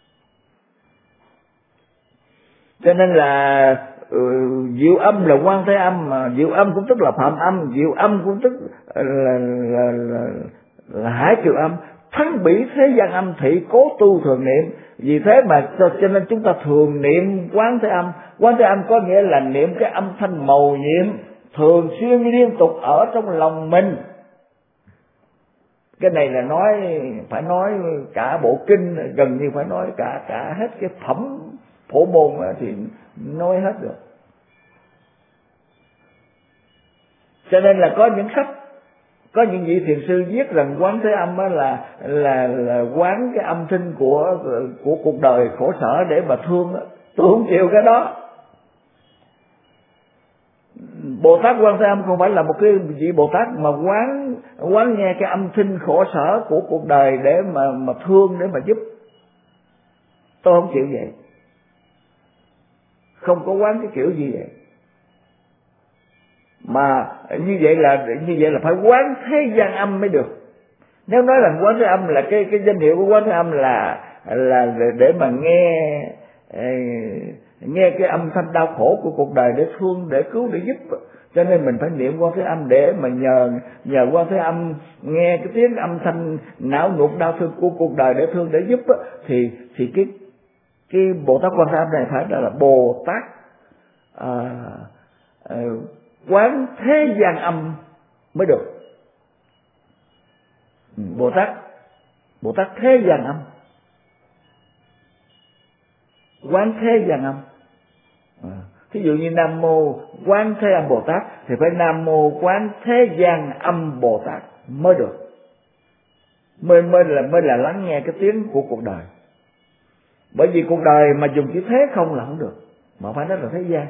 [SPEAKER 1] Cho nên là diệu âm là Quan Thế Âm, mà diệu âm cũng tức là Phạm Âm, diệu âm cũng tức là Hải Triều Âm. Thắng bỉ thế gian âm thị, cố tu thường niệm. Vì thế mà cho nên chúng ta thường niệm Quán Thế Âm. Quán Thế Âm có nghĩa là niệm cái âm thanh mầu nhiệm thường xuyên liên tục ở trong lòng mình. Cái này là phải nói cả bộ kinh, gần như phải nói cả hết cái phẩm phổ môn thì nói hết được. Cho nên là có những sách, có những vị thiền sư viết rằng Quán Thế Âm là quán cái âm thanh của cuộc đời khổ sở để mà thương. Tôi không chịu cái đó. Bồ Tát Quan Thế Âm không phải là một cái vị Bồ Tát mà quán nghe cái âm thanh khổ sở của cuộc đời để mà thương, để mà giúp. Tôi không chịu vậy. Không có quán cái kiểu gì vậy. Mà như vậy là phải quán thế gian âm mới được. Nếu nói là Quán Thế Âm là cái danh hiệu của Quán Thế Âm là để mà nghe cái âm thanh đau khổ của cuộc đời để thương, để cứu, để giúp. Cho nên mình phải niệm Quán Thế Âm để mà nhờ Quán Thế Âm nghe cái tiếng âm thanh não nuột đau thương của cuộc đời để thương, để giúp thì cái Bồ Tát Quan Thế Âm này phải là Bồ Tát quán thế gian âm mới được. Bồ Tát thế gian âm, quán thế gian âm. Thí dụ như Nam Mô Quán Thế Âm Bồ Tát thì phải Nam Mô Quán Thế Gian Âm Bồ Tát mới được, mới là lắng nghe cái tiếng của cuộc đời. Bởi vì cuộc đời mà dùng chữ thế không là không được, mà phải nói là thế gian.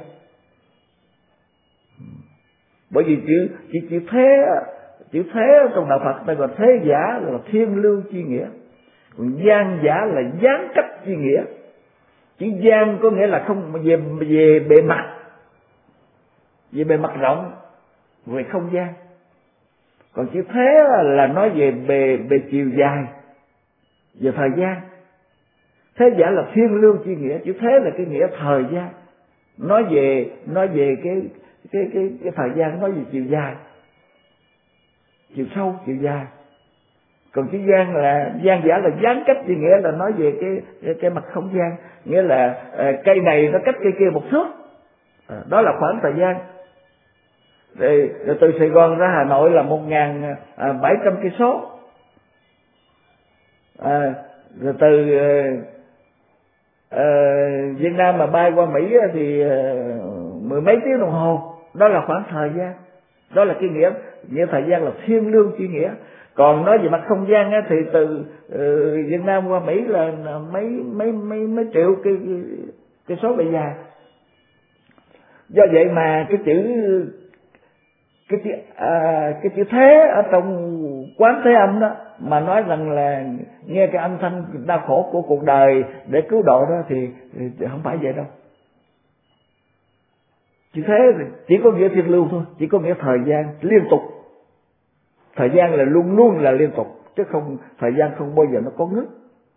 [SPEAKER 1] Bởi vì chữ thế trong đạo Phật ta gọi thế giả là thiên lưu chi nghĩa, còn gian giả là gián cách chi nghĩa. Chữ gian có nghĩa là không về bề mặt, về bề mặt rộng, về không gian. Còn chữ thế là nói về bề chiều dài, về thời gian. Thế giả là thiên lưu chi nghĩa, chữ thế là cái nghĩa thời gian, nói về cái thời gian, nói về chiều dài, chiều sâu, chiều dài. Còn chữ gian là gian giả là gián cách chi nghĩa, là nói về cái mặt không gian, nghĩa là cây này nó cách cây kia một thước, đó là khoảng thời gian. Rồi từ Sài Gòn ra Hà Nội là 1.700 cây số, rồi từ Việt Nam mà bay qua Mỹ thì mười mấy tiếng đồng hồ, đó là khoảng thời gian. Đó là cái nghĩa thời gian là thiên lưu chi nghĩa. Còn nói về mặt không gian thì từ Việt Nam qua Mỹ là mấy triệu cái số bề dài. Do vậy mà cái chữ thế ở trong Quán Thế Âm đó mà nói rằng là nghe cái âm thanh đau khổ của cuộc đời để cứu độ đó thì không phải vậy đâu. Chữ thế chỉ có nghĩa thiên lưu thôi, chỉ có nghĩa thời gian liên tục. Thời gian là luôn luôn là liên tục, chứ không, thời gian không bao giờ nó có ngớt.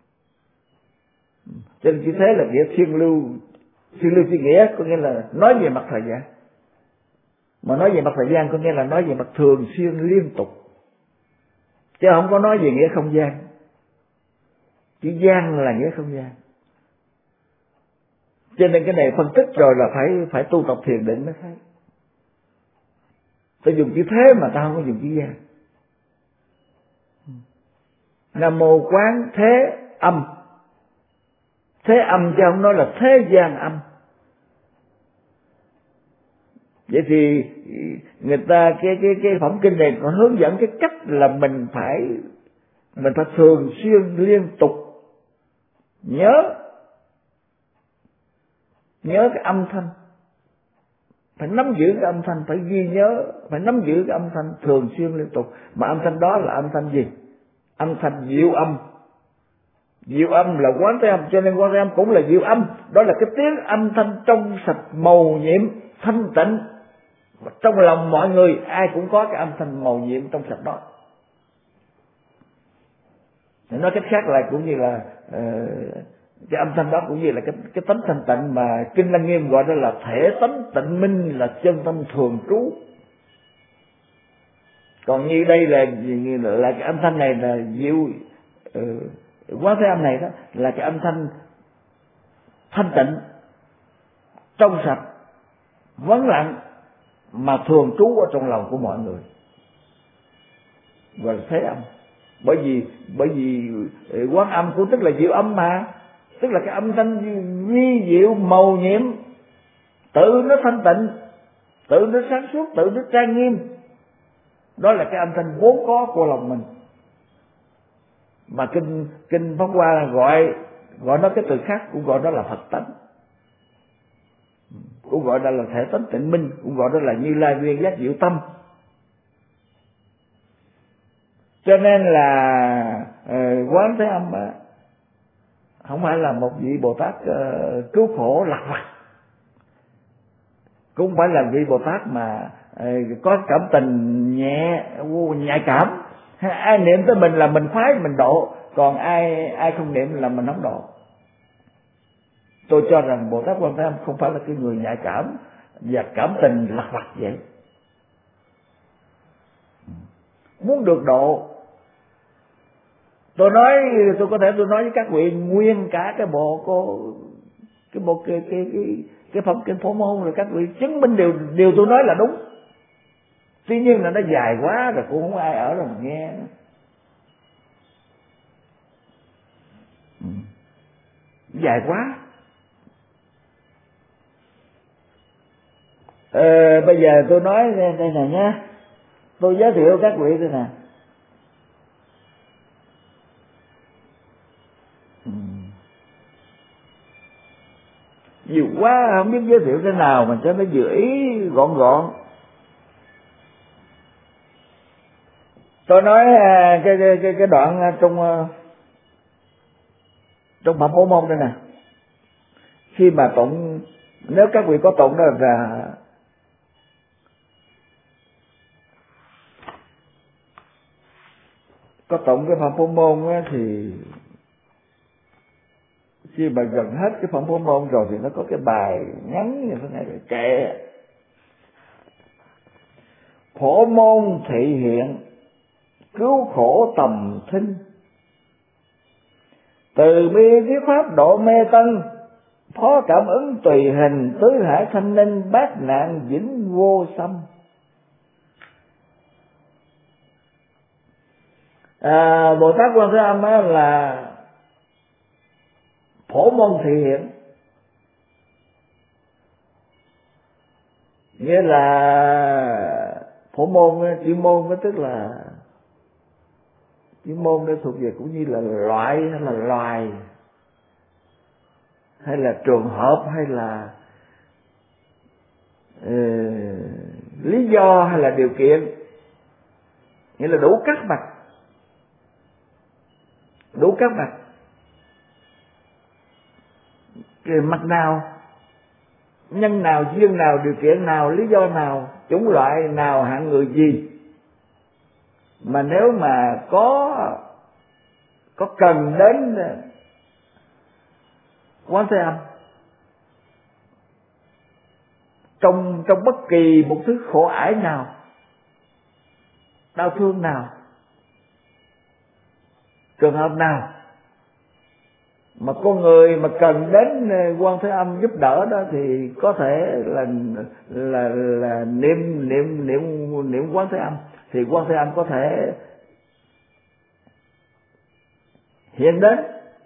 [SPEAKER 1] Cho nên chữ thế là nghĩa thiên lưu chi nghĩa, có nghĩa là nói về mặt thời gian. Mà nói về mặt thời gian có nghĩa là nói về mặt thường xuyên liên tục, chứ không có nói về nghĩa không gian. Chữ gian là nghĩa không gian. Cho nên cái này phân tích rồi là phải tu tập thiền định mới thấy. Ta dùng chữ thế mà ta không có dùng chữ gian. Nam mô quán thế âm. Thế âm chứ không nói là thế gian âm. Vậy thì người ta cái phẩm kinh này còn hướng dẫn cái cách là mình phải thường xuyên liên tục nhớ cái âm thanh, phải nắm giữ cái âm thanh, phải ghi nhớ, phải nắm giữ cái âm thanh thường xuyên liên tục. Mà âm thanh đó là âm thanh gì? Âm thanh diệu âm. Diệu âm là quán thế âm, cho nên quán thế âm cũng là diệu âm. Đó là cái tiếng âm thanh trong sạch, màu nhiệm, thanh tịnh. Trong lòng mọi người ai cũng có cái âm thanh màu nhiệm trong sạch đó. Nói cách khác là cũng như là cái âm thanh đó cũng như là cái tánh thanh tịnh mà Kinh Lăng Nghiêm gọi đó là thể tánh tịnh minh, là chân tâm thường trú. Còn như đây là cái âm thanh này là diệu quán thế âm này đó là cái âm thanh thanh tịnh, trong sạch, vắng lặng mà thường trú ở trong lòng của mọi người, gọi là thế âm. Bởi vì quán âm cũng tức là diệu âm mà, tức là cái âm thanh vi diệu màu nhiệm, tự nó thanh tịnh, tự nó sáng suốt, tự nó trang nghiêm. Đó là cái âm thanh vốn có của lòng mình. Mà kinh Pháp Hoa gọi nó cái từ khác, cũng gọi đó là Phật tánh, cũng gọi đó là thể tánh tịnh minh, cũng gọi đó là Như Lai duyên giác diệu tâm. Cho nên là quán thế âm không phải là một vị Bồ Tát cứu khổ lặt vặt, cũng phải là vị Bồ Tát mà có cảm tình nhạy cảm. Ai niệm tới mình là mình khoái mình độ, còn ai không niệm là mình không độ. Tôi cho rằng Bồ Tát Quan Thế Âm không phải là cái người nhạy cảm và cảm tình lặt vặt vậy. Muốn được độ, tôi có thể nói với các vị nguyên cả cái phẩm kinh Phổ Môn rồi các vị chứng minh điều tôi nói là đúng. Tuy nhiên là nó dài quá rồi cũng không ai ở đâu mà nghe. Dài quá. Bây giờ tôi nói đây nè nhé, tôi giới thiệu các vị đây nè. Nhiều quá không biết giới thiệu thế nào mà cho nó vừa ý gọn gọn. Tôi nói cái đoạn trong Phẩm Phổ Môn đây nè. Khi mà tụng, nếu các vị có tụng đó là có tụng cái Phẩm Phổ Môn á, thì khi mà gần hết cái Phẩm Phổ Môn rồi thì nó có cái bài ngắn như thế này rồi kệ: Phổ Môn thị hiện, cứu khổ tầm thinh, từ bi thuyết pháp độ mê tân, phó cảm ứng tùy hình, tứ hải thanh ninh, bát nạn vĩnh vô xâm. Bồ Tát Quan Thế Âm là phổ môn thị hiện, nghĩa là phổ môn, chữ môn tức là chữ môn nó thuộc về cũng như là loại hay là loài hay là trường hợp hay là lý do hay là điều kiện, nghĩa là đủ các mặt, đủ các mặt. Cái mặt nào, nhân nào, duyên nào, điều kiện nào, lý do nào, chủng loại nào, hạng người gì mà nếu mà có cần đến Quán Thế Âm trong bất kỳ một thứ khổ ải nào, đau thương nào, trường hợp nào mà con người mà cần đến Quan Thế Âm giúp đỡ đó, thì có thể là niệm Quán Thế Âm, thì Quan Thế Âm có thể hiện đến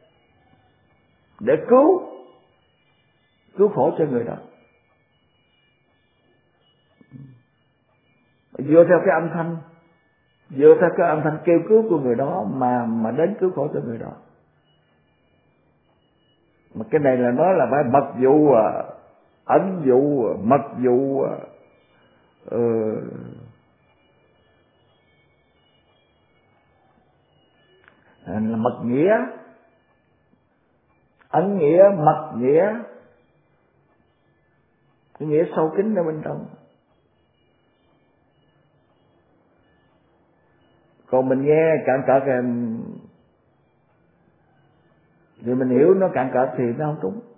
[SPEAKER 1] để cứu khổ cho người đó, dựa theo cái âm thanh kêu cứu của người đó mà đến cứu khổ cho người đó. Mà cái này là nói là phải mật dụ, ẩn dụ, mật dụ, là mật nghĩa, ẩn nghĩa, mật nghĩa, cái nghĩa sâu kín ở bên trong. Còn mình nghe cạn cợt thì mình hiểu nó cạn cợt thì nó không đúng.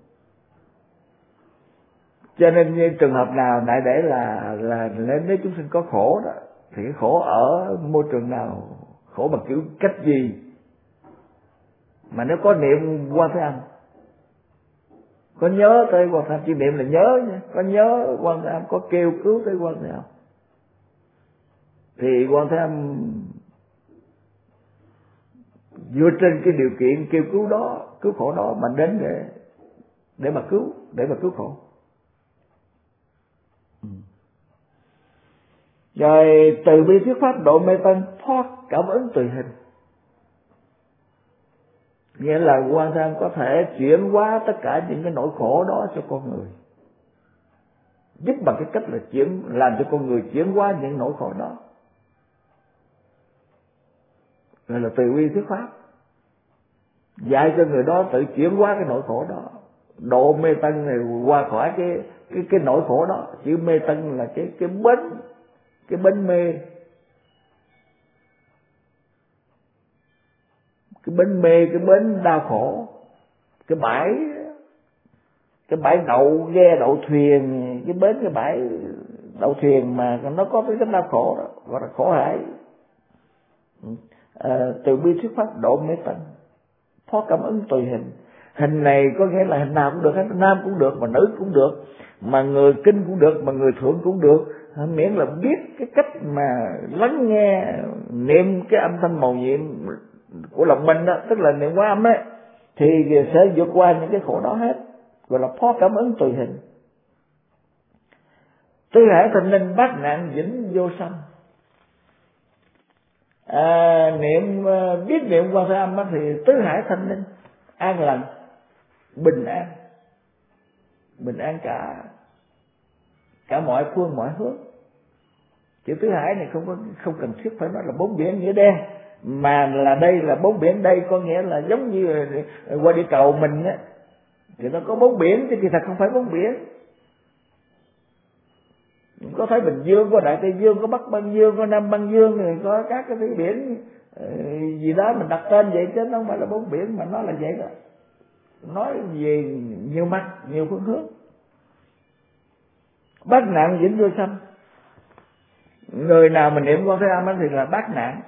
[SPEAKER 1] Cho nên như trường hợp nào đại để là nếu chúng sinh có khổ đó, thì cái khổ ở môi trường nào, khổ bằng kiểu cách gì, mà nếu có niệm Quan Thế Âm, có nhớ tới Quan Thế Âm, chỉ niệm là nhớ nha, có nhớ Quan Thế Âm, có kêu cứu tới Quan Thế Âm, thì Quan Thế Âm dựa trên cái điều kiện kêu cứu đó, cứu khổ đó mà đến để mà cứu khổ. Rồi từ bi thuyết pháp độ mê tân, thoát cảm ứng tùy hình, nghĩa là Quan Thế Âm có thể chuyển hóa tất cả những cái nỗi khổ đó cho con người, giúp bằng cái cách là làm cho con người chuyển hóa những nỗi khổ đó, gọi là từ bi thuyết pháp, dạy cho người đó tự chuyển hóa cái nỗi khổ đó, độ mê tân này qua khỏi cái nỗi khổ đó. Chữ mê tân là cái bến mê, cái bến đau khổ, cái bãi đậu ghe đậu thuyền, cái bãi đậu thuyền mà nó có cái đau khổ đó, gọi là khổ hải. Từ bi thuyết pháp độ mê tân, thoát cảm ứng tùy hình. Hình này có nghĩa là hình nào cũng được, nam cũng được, mà nữ cũng được, mà người kinh cũng được, mà người thượng cũng được, miễn là biết cái cách mà lắng nghe niệm cái âm thanh mầu nhiệm của lòng mình đó, tức là niệm Quan Âm ấy, thì sẽ vượt qua những cái khổ đó hết, gọi là thoát cảm ứng tùy hình. Tứ hải thanh linh, bát nạn vĩnh vô sanh. Biết niệm Quan Thế Âm đó thì tứ hải thanh linh, an lành, bình an cả mọi phương mọi hướng. Chữ tứ hải này không cần thiết phải nói là bốn biển nghĩa đen, mà là đây là bốn biển. Đây có nghĩa là giống như qua địa cầu mình á, thì nó có bốn biển, chứ kỳ thật không phải bốn biển. Có Thái Bình Dương, có Đại Tây Dương, có Bắc Băng Dương, có Nam Băng Dương, rồi có các cái biển gì đó mình đặt tên vậy, chứ nó không phải là bốn biển, mà nó là vậy đó. Nói về nhiều mặt, nhiều phương hướng. Bát nạn vĩnh vô sanh, người nào mình niệm Quan Thế Âm thì là bát nạn,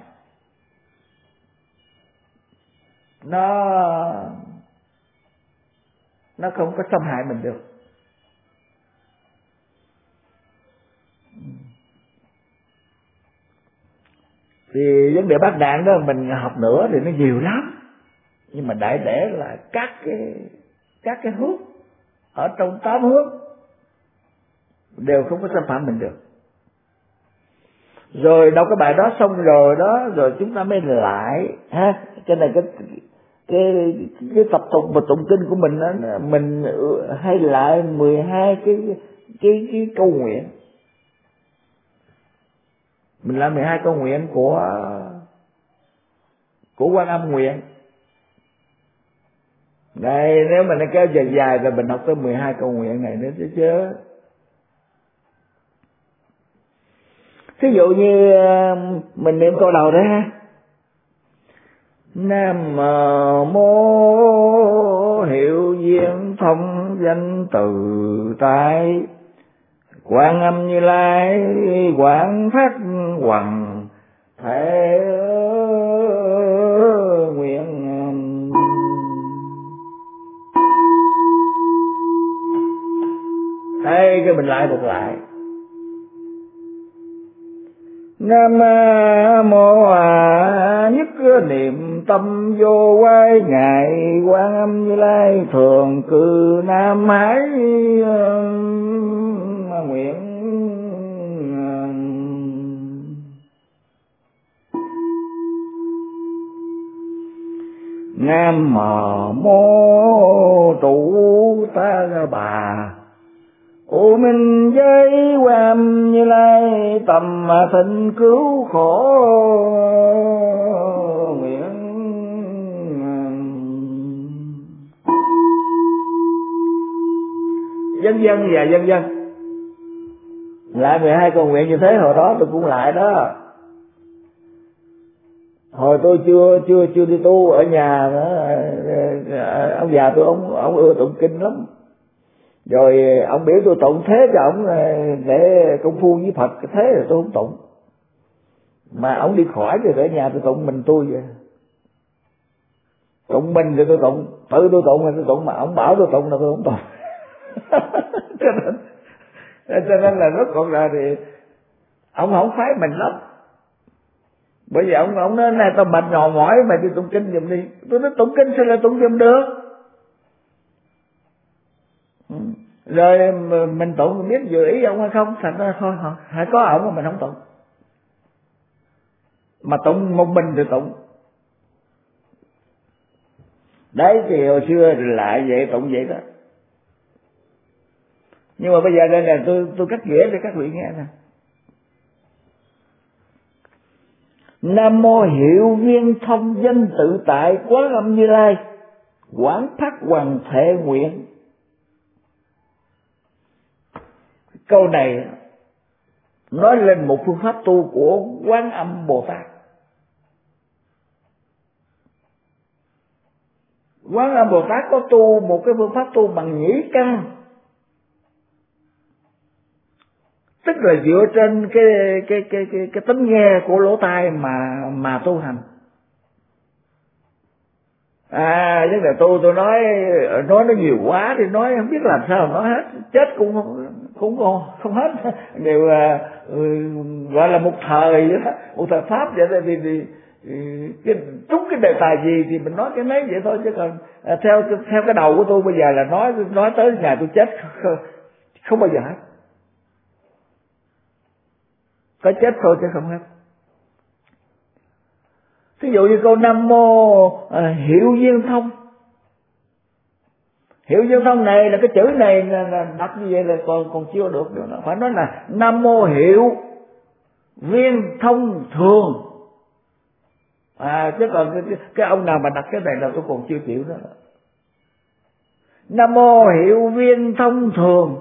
[SPEAKER 1] nó không có xâm hại mình được. Thì vấn đề bát nạn đó mình học nữa thì nó nhiều lắm, nhưng mà đại để là các cái hướng ở trong 8 hướng đều không có xâm phạm mình được. Rồi đọc cái bài đó xong rồi đó, rồi chúng ta mới lại ha, cho nên cái tập tụng và tụng kinh của mình đó, mình hay lại 12 cái câu nguyện. Mình làm 12 câu nguyện của Quan Âm nguyện. Đây, nếu mình kéo dài rồi mình học tới 12 câu nguyện này nữa chứ. Ví dụ như mình niệm câu đầu đấy ha. Nam mô Hiệu Viên Thông Danh Từ Tại, Quan Âm Như Lai quảng phát hoằng thể nguyện. Đây cái mình lại một lại. Nam mô nhất niệm tâm vô quay ngài Quan Âm Như Lai thường cư Nam Hải nguyện. Nam mô trụ ta bà U Minh với Quan Âm Như Lai tầm thịnh cứu khổ nguyện. Vân vân và vân vân. Lại 12 cầu nguyện như thế hồi đó tôi cũng lại đó. Hồi tôi chưa đi tu ở nhà nữa, ông già tôi ông ưa tụng kinh lắm. Rồi ông biểu tôi tụng thế cho ông để công phu với Phật, cái thế rồi tôi không tụng. Mà ông đi khỏi rồi ở nhà tôi tụng mình tôi vậy. Tụng mình thì tôi tụng, tự tôi tụng thì tôi tụng, mà ông bảo tôi tụng là tôi không tụng. cho nên là rốt cuộc là thì ông không phái mình lắm. Bởi vì ông nói này tao mệt nhò mỏi mà đi tụng kinh giùm đi. Tôi nói tụng kinh sao lại tụng giùm được. Rồi mình tụng mình biết vừa ý ông hay không, thành ra thôi hãy có ông mà mình không tụng. Mà tụng một mình thì tụng. Đấy thì hồi xưa lại vậy, tụng vậy đó. Nhưng mà bây giờ đây là tôi cắt nghĩa cho các vị nghe nè. Nam mô hiệu viên thông danh tự tại Quán Âm Như Lai quảng phát hoàng thệ nguyện. Câu này nói lên một phương pháp tu của Quán Âm Bồ Tát. Quán Âm Bồ Tát có tu một cái phương pháp tu bằng nhĩ căn, tức là dựa trên cái tấm nghe của lỗ tai mà tu hành. Vấn đề tu tôi nói nó nhiều quá thì nói không biết làm sao nói hết, chết cũng không hết. Đều gọi là một thời vậy đó, một thời pháp vậy đó. Thì trúng cái đề tài gì thì mình nói cái nấy vậy thôi, chứ còn theo cái đầu của tôi bây giờ là nói tới ngày tôi chết không bao giờ hết. Có chết thôi chứ không hết. Ví dụ như câu Nam mô hiệu viên thông. Hiệu viên thông này là cái chữ này là đặt như vậy là còn chưa được nữa. Phải nói là Nam mô hiệu viên thông thường. Chứ còn cái ông nào mà đặt cái này là tôi còn chưa chịu nữa. Nam mô hiệu viên thông thường.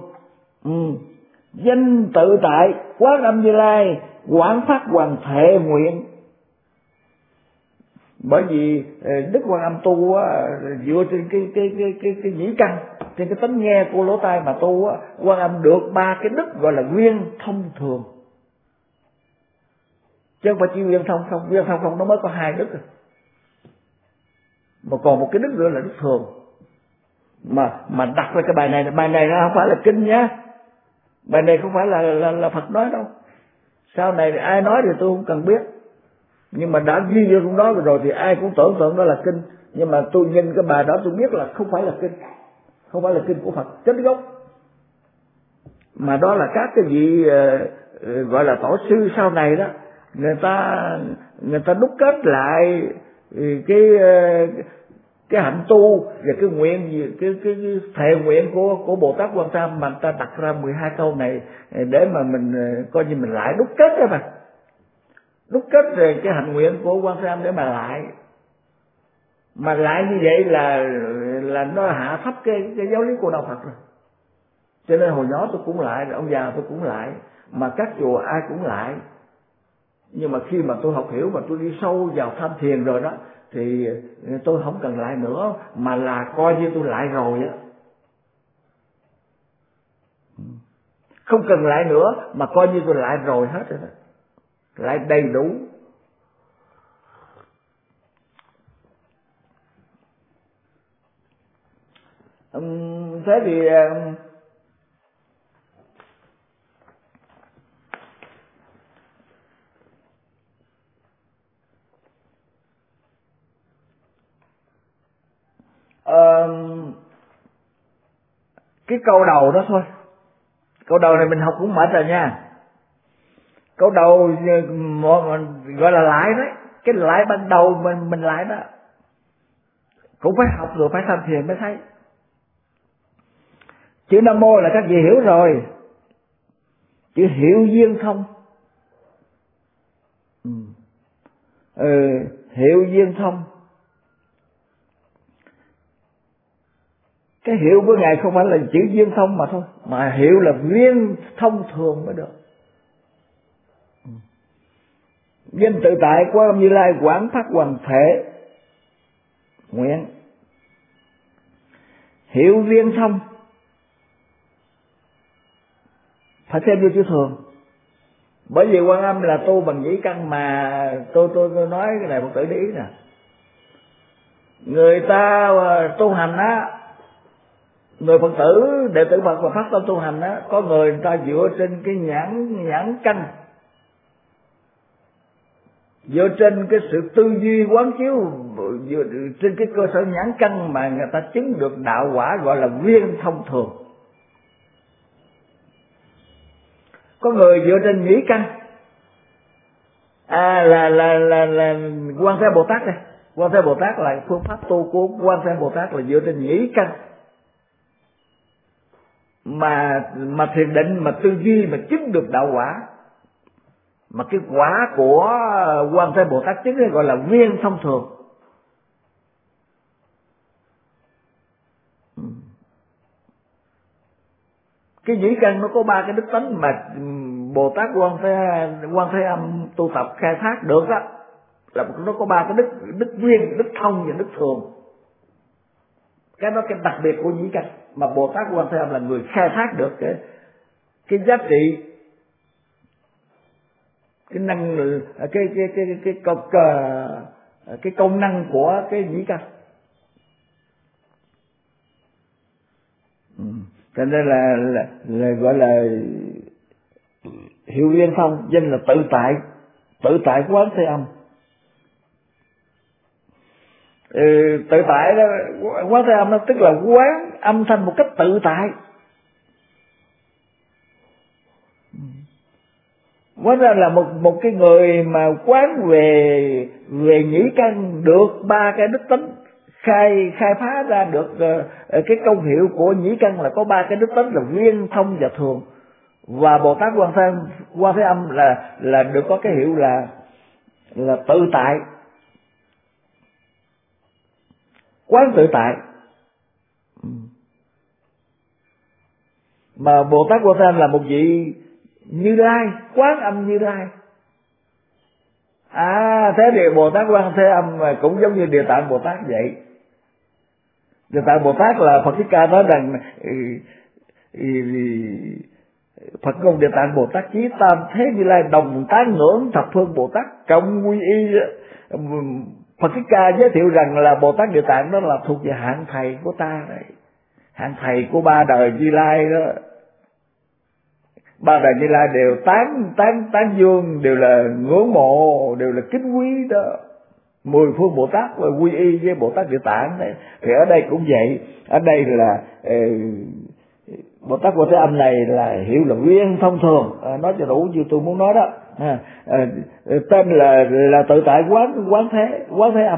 [SPEAKER 1] Danh tự tại Quán Âm Như Lai quảng phát hoàng thệ nguyện. Bởi vì Đức Quan Âm tu dựa trên cái nhĩ căn, trên cái tấm nghe của lỗ tai mà tu Quan Âm được 3 cái đức gọi là nguyên thông thường. Chứ không phải chỉ nguyên thông không, nguyên thông không nó mới có 2 đức. Mà còn một cái đức nữa là đức thường. Mà đặt ra cái bài này nó không phải là kinh nhá. Bài này không phải là Phật nói đâu. Sau này ai nói thì tôi không cần biết. Nhưng mà đã ghi vô trong đó rồi thì ai cũng tưởng tượng đó là kinh. Nhưng mà tôi nhìn cái bài đó tôi biết là không phải là kinh. Không phải là kinh của Phật chính gốc. Mà đó là các cái vị gọi là tổ sư sau này đó. Người ta đúc kết lại cái hạnh tu và cái nguyện gì, cái thệ nguyện của Bồ Tát Quan Tâm mà người ta đặt ra 12 câu này để mà mình coi như mình lại đúc kết đó mà. Đúc kết về cái hạnh nguyện của Quan Thế Âm để mà lại như vậy là nó hạ thấp cái giáo lý của đạo Phật rồi. Cho nên hồi nhỏ tôi cũng lại, ông già tôi cũng lại, mà các chùa ai cũng lại. Nhưng mà khi mà tôi học hiểu và tôi đi sâu vào tham thiền rồi đó thì tôi không cần lại nữa, mà là coi như tôi lại rồi á. không cần lại nữa, mà coi như tôi lại rồi hết rồi đó, lại đầy đủ. Thế thì cái câu đầu đó thôi, câu đầu này mình học cũng mệt rồi nha. Câu đầu gọi là lại đấy, cái lại ban đầu mình lại đó cũng phải học rồi, phải tham thiền mới thấy. Chữ Nam Mô là các vị hiểu rồi, chữ hiệu duyên thông. Hiệu duyên thông. Cái hiệu của Ngài không phải là chữ duyên thông mà thôi, mà hiệu là duyên thông thường mới được. Danh tự tại của Như Lai quảng phát hoàn thể nguyện. Hiệu duyên thông phải thêm vô chữ thường. Bởi vì Quan Âm là tu bằng nhĩ căn, mà tôi nói cái này Phật tử để ý nè. Người ta tu hành á, người Phật tử đệ tử Phật và phát tâm tu hành á, có người ta dựa trên cái nhãn căn, dựa trên cái sự tư duy quán chiếu, dựa trên cái cơ sở nhãn căn mà người ta chứng được đạo quả, gọi là viên thông thường. Có người dựa trên nhĩ căn, là Quan Thế Bồ Tát đây. Quan Thế Bồ Tát là phương pháp tu của Quan Thế Bồ Tát là dựa trên nhĩ căn, mà thiền định, mà tư duy, mà chứng được đạo quả. Mà cái quả của Quan Thế Bồ Tát chứng gọi là viên thông thường. Cái nhĩ căn nó có 3 cái đức tánh mà Bồ Tát Quan Thế Âm tu tập khai thác được á, là nó có 3 cái đức viên, đức thông và đức thường. Cái đó cái đặc biệt của nhĩ căn, mà Bồ Tát Quan Thế Âm là người khai thác được cái giá trị, cái công năng của cái nhĩ căn. Cho nên là gọi là hiệu liên thông, danh là tự tại Quán Thế Âm. Tự tại đó, Quán Thế Âm nó tức là quán âm thanh một cách tự tại. Quán ra là một cái người mà quán về nhĩ căn được 3 cái đức tính, khai phá ra được cái công hiệu của nhĩ căn là có 3 cái đức tính là viên, thông và thường. Và Bồ Tát Quan Thế Âm là được có cái hiệu là tự tại, quán tự tại. Mà Bồ Tát Quan Thế Âm là một vị Như Lai, Quán Âm Như Lai. Thế thì Bồ Tát Quan Thế Âm cũng giống như Địa Tạng Bồ Tát vậy. Địa Tạng Bồ Tát là Phật Thích Ca nói rằng Phật ngôn Địa Tạng Bồ Tát chí tam thế Như Lai đồng tán ngưỡng thập phương Bồ Tát cộng quy y. Phật Thích Ca giới thiệu rằng là Bồ Tát Địa Tạng đó là thuộc về hạng thầy của ta đấy, hạng thầy của 3 đời Như Lai đó. 3 đời Như Lai đều tán dương, đều là ngưỡng mộ, đều là kính quý đó. 10 phương Bồ Tát và quy y với Bồ Tát Địa Tạng đấy. Thì ở đây cũng vậy, ở đây là Bồ Tát Quan Thế Âm này là hiệu là viên thông thường, nói cho đủ như tôi muốn nói đó. Tên là tự tại quán thế âm.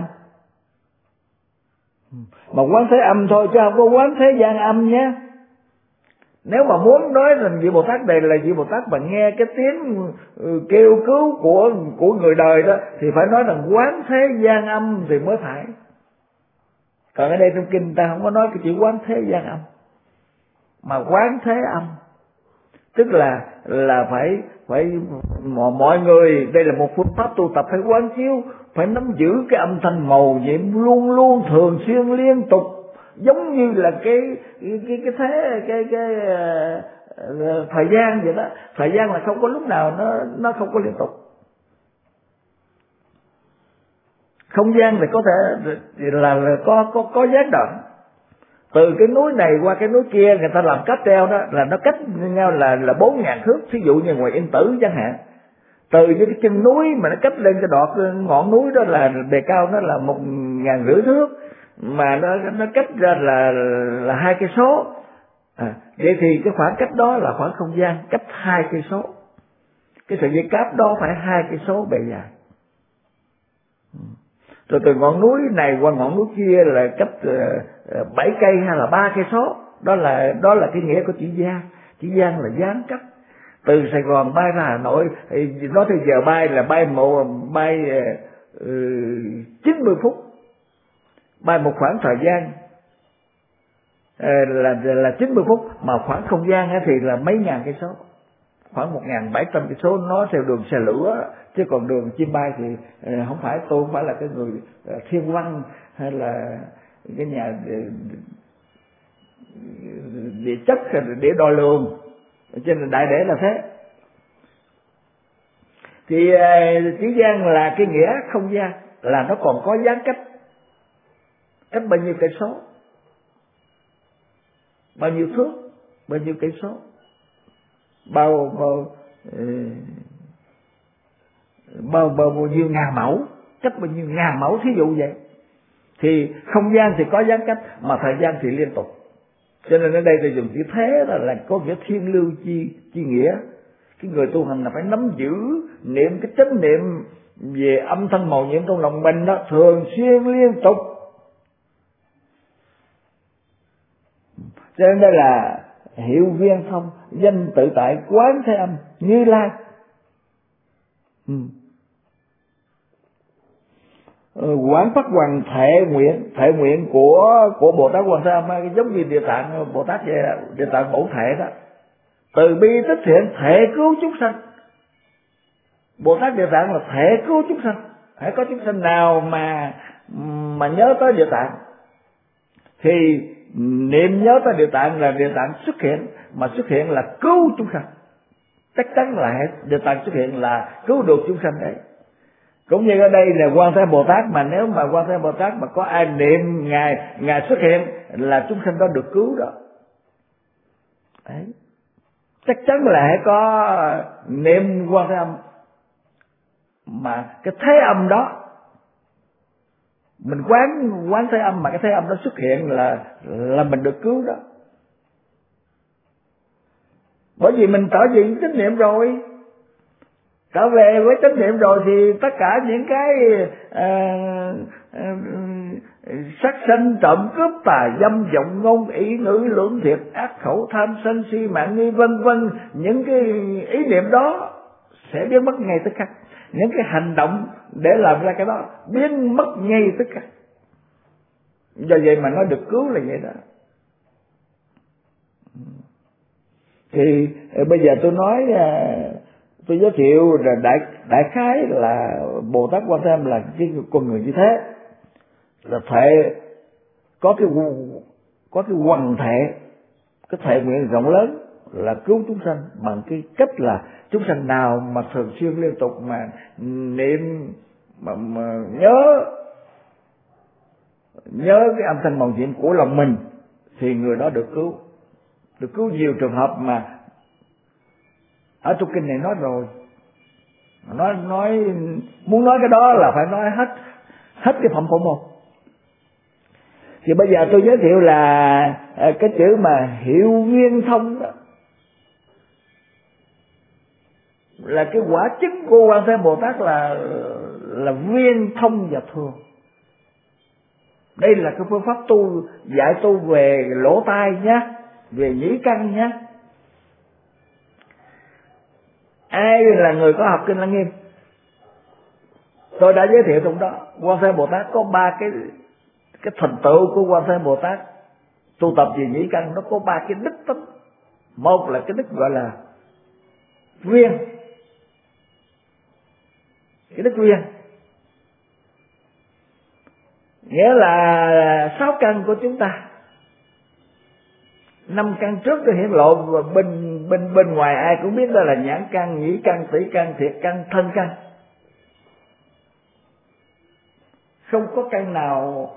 [SPEAKER 1] Mà quán thế âm thôi chứ không có quán thế gian âm nhé. Nếu mà muốn nói rằng vị Bồ Tát này là vị Bồ Tát mà nghe cái tiếng kêu cứu của người đời đó, thì phải nói rằng quán thế gian âm thì mới phải. Còn ở đây trong kinh ta không có nói cái chữ quán thế gian âm, mà quán thế âm tức là phải mọi người, đây là một phương pháp tu tập, phải quán chiếu, phải nắm giữ cái âm thanh màu nhiệm luôn luôn thường xuyên liên tục, giống như là cái thời gian vậy đó. Thời gian là không có lúc nào nó không có liên tục. Không gian thì có thể là có gián đoạn. Từ cái núi này qua cái núi kia người ta làm cáp treo đó, là nó cách nhau là 4.000 thước. Thí dụ như ngoài Yên Tử chẳng hạn, từ những cái chân núi mà nó cách lên cái đọt ngọn núi đó là bề cao nó là 1.500 thước, mà nó cách ra là 2 cây số. Vậy thì cái khoảng cách đó là khoảng không gian cách 2 cây số. Cái sợi dây cáp đó phải 2 cây số bề dài. Rồi từ ngọn núi này qua ngọn núi kia là cách 7 cây hay là 3 cây số. Đó là cái nghĩa của chữ gian. Chữ gian là gián cách. Từ Sài Gòn bay ra Hà Nội thì nói theo giờ bay là bay 90 phút. Bay một khoảng thời gian là 90 phút, mà khoảng không gian thì là mấy ngàn cây số, khoảng 1.700 cây số, nó theo đường xe lửa. Chứ còn đường chim bay thì không phải, tôi không phải là cái người thiên văn hay là cái nhà địa chất để đo lường, cho nên đại để là thế. Thì chữ gian là cái nghĩa không gian, là nó còn có gián cách bao nhiêu cây số, bao nhiêu thước, bao nhiêu cây số, bao nhiêu ngàn mẫu, cách bao nhiêu ngàn mẫu, thí dụ vậy. Thì không gian thì có gián cách, mà thời gian thì liên tục. Cho nên ở đây tôi dùng chữ thế là có nghĩa thiên lưu chi nghĩa. Cái người tu hành là phải nắm giữ niệm, cái chánh niệm về âm thanh màu nhiệm trong lòng mình đó, thường xuyên liên tục. Cho nên đây là hiệu viên thông, danh tự tại quán thế âm Như Lai. Quán phát hoàng thệ nguyện của Bồ Tát Quan Thế Âm, giống như Địa Tạng Bồ Tát vậy, Địa Tạng Bổn Thệ đó, từ bi tích thiện thệ cứu chúng sanh. Bồ Tát Địa Tạng là thệ cứu chúng sanh. Hãy có chúng sanh nào mà nhớ tới Địa Tạng thì niệm nhớ tới Địa Tạng là Địa Tạng xuất hiện, mà xuất hiện là cứu chúng sanh. Chắc chắn là Địa Tạng xuất hiện là cứu được chúng sanh đấy. Cũng như ở đây là Quan Thế Bồ Tát, mà nếu mà Quan Thế Bồ Tát mà có ai niệm ngài xuất hiện là chúng sanh đó được cứu đó. Đấy. Chắc chắn là hãy có niệm Quan Thế Âm, mà cái thế âm đó mình quán thế âm, mà cái thế âm đó xuất hiện là mình được cứu đó. Bởi vì mình trở về chánh niệm rồi, trở về với chánh niệm rồi thì tất cả những cái sát sanh, trộm cướp, tà dâm, vọng ngôn, ý ngữ, lưỡng thiệt, ác khẩu, tham sân, si mạng nghi, vân vân, những cái ý niệm đó sẽ biến mất ngay tức khắc. Những cái hành động để làm ra cái đó biến mất ngay tức khắc. Do vậy mà nó được cứu là vậy đó. Thì bây giờ tôi nói, tôi giới thiệu là đại khái là Bồ Tát Quan Thế Âm là cái con người như thế, là thệ có cái hoằng thệ, cái thệ nguyện rộng lớn là cứu chúng sanh bằng cái cách là chúng sanh nào mà thường xuyên liên tục mà niệm mà nhớ cái âm thanh màu nhiệm của lòng mình thì người đó được cứu. Được cứu nhiều trường hợp mà ở trong kinh này nói rồi. Nói muốn nói cái đó là phải nói hết cái phẩm phổ môn. Thì bây giờ tôi giới thiệu là cái chữ mà hiệu viên thông đó, là cái quả chứng của Quan Thế Bồ Tát là viên thông và thường. Đây là cái phương pháp dạy tu về lỗ tai nhé, về nhĩ căn nhé. Ai là người có học kinh Lăng Nghiêm, tôi đã giới thiệu trong đó. Quan Thế Bồ Tát có 3 cái thành tựu của Quan Thế Bồ Tát tu tập về nhĩ căn, nó có 3 cái đức tính. Một là cái đức gọi là viên, cái đức viên, nghĩa là 6 căn của chúng ta 5 căn trước nó hiển lộ, và bên ngoài ai cũng biết đó là nhãn căn, nhĩ căn, tỷ căn, thiệt căn, thân căn. Không có căn nào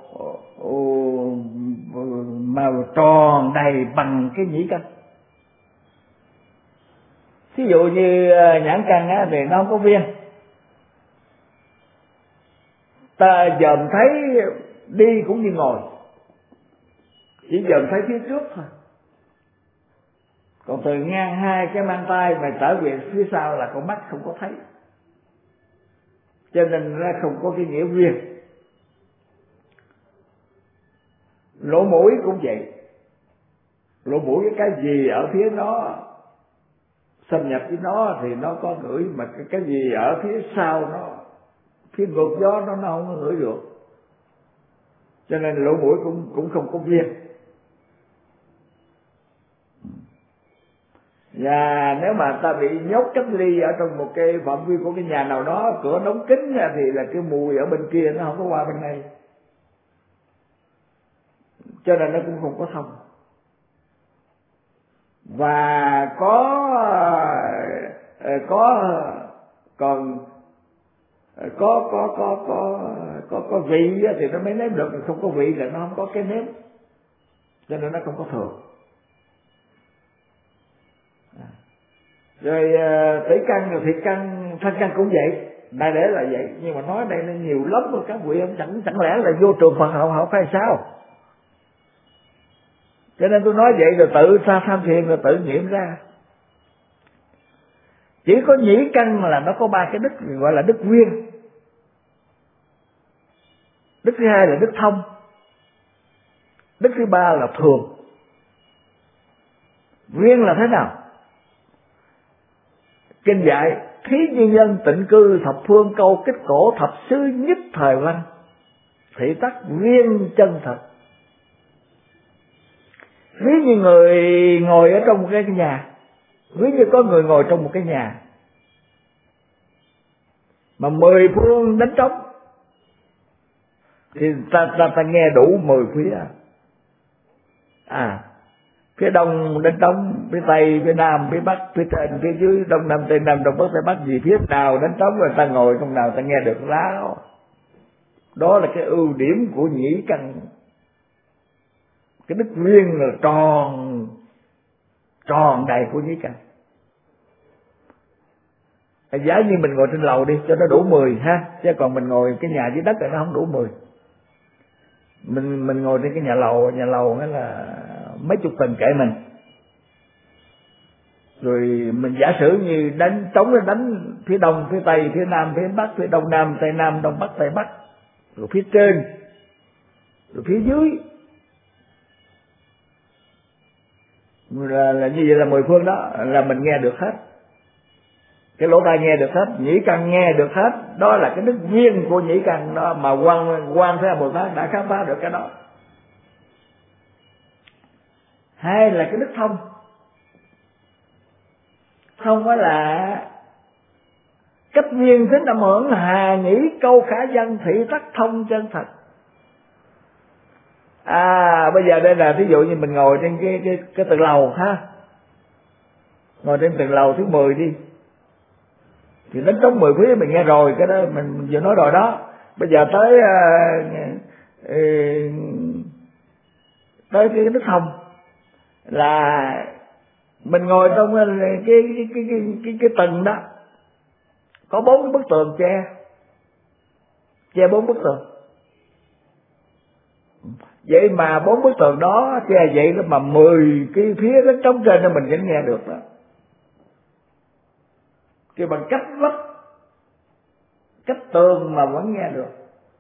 [SPEAKER 1] mà tròn đầy bằng cái nhĩ căn. Ví dụ như nhãn căn á, thì nó không có viên, ta dòm thấy đi cũng như ngồi, chỉ dòm thấy phía trước thôi. Còn từ ngang hai cái mang tay mà trở về phía sau là con mắt không có thấy, cho nên nó không có cái nghĩa viên. Lỗ mũi cũng vậy, lỗ mũi cái gì ở phía nó xâm nhập với nó thì nó có ngửi, mà cái gì ở phía sau nó, phía ngược gió nó không có ngửi được, cho nên lỗ mũi cũng không có viên. Và nếu mà ta bị nhốt cách ly ở trong một cái phạm vi của cái nhà nào đó, cửa đóng kín thì là cái mùi ở bên kia nó không có qua bên này, cho nên nó cũng không có thông. Và có vị thì nó mới nếm được, không có vị là nó không có cái nếm, cho nên nó không có thường. Rồi tỷ căn, rồi thiệt căn, thân căn cũng vậy, đại để là vậy. Nhưng mà nói đây nó nhiều lắm rồi các vị, chẳng lẽ là vô trường Phật học hay sao? Cho nên tôi nói vậy rồi tự tham thiền rồi tự nghiệm ra. Chỉ có nhĩ căn là nó có 3 cái đức gọi là đức nguyên. Đức thứ hai là đức thông, đức thứ ba là thường. Nguyên là thế nào? Kinh dạy thí như nhân tịnh cư thập phương câu kích cổ thập xứ nhất thời văn, thị tắc nguyên chân thật. Ví như người ngồi ở trong một cái nhà, ví như có người ngồi trong một cái nhà mà 10 phương đánh trống thì ta nghe đủ 10 phía. Phía đông đánh trống, phía tây, phía nam, phía bắc, phía trên, phía dưới, đông nam, tây nam, đông bắc, tây bắc, gì phía nào đánh trống rồi ta ngồi trong nào ta nghe được láo. Đó là cái ưu điểm của nhĩ căn. Cái đức nguyên là tròn đầy của nhĩ căn. Giả như mình ngồi trên lầu đi cho nó đủ 10 ha, chứ còn mình ngồi cái nhà dưới đất thì nó không đủ 10. Mình ngồi trên cái nhà lầu đó là mấy chục tầng kệ mình, rồi mình giả sử như đánh trống, nó đánh phía đông, phía tây, phía nam, phía bắc, phía đông nam, tây nam, đông bắc, tây bắc, rồi phía trên, rồi phía dưới, là như vậy là 10 phương đó là mình nghe được hết. Cái lỗ tai nghe được hết, nhĩ căn nghe được hết. Đó là cái đức duyên của nhĩ căn đó mà Quan Thế Âm Bồ Tát đã khám phá được cái đó. Hay là cái đức thông. Thông đó là cách duyên tính âm hưởng hà nghĩ câu khả dân thị tắc thông chân thật. Bây giờ đây là ví dụ như mình ngồi trên cái tầng lầu ha, ngồi trên tầng lầu thứ 10 đi, thì đánh trống 10 phía mình nghe rồi, cái đó mình vừa nói rồi đó. Bây giờ tới cái đức thông là mình ngồi trong cái tầng đó có 4 cái bức tường che 4 bức tường. Vậy mà 4 bức tường đó che vậy đó mà 10 cái phía đánh trống trên đó mình vẫn nghe được đó. Thì bằng cách vách, cách tường mà vẫn nghe được.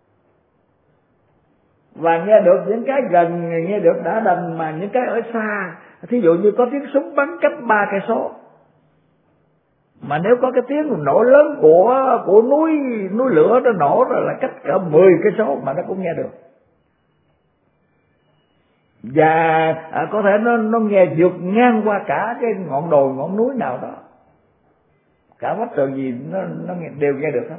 [SPEAKER 1] Và nghe được những cái gần nghe được đã đành, mà những cái ở xa, thí dụ như có tiếng súng bắn cách 3 cây số, mà nếu có cái tiếng nổ lớn của núi lửa nó nổ rồi là cách cỡ 10 cây số mà nó cũng nghe được. Và có thể nó nghe vượt ngang qua cả cái ngọn đồi, ngọn núi nào đó, cả vách tường gì nó đều nghe được hết.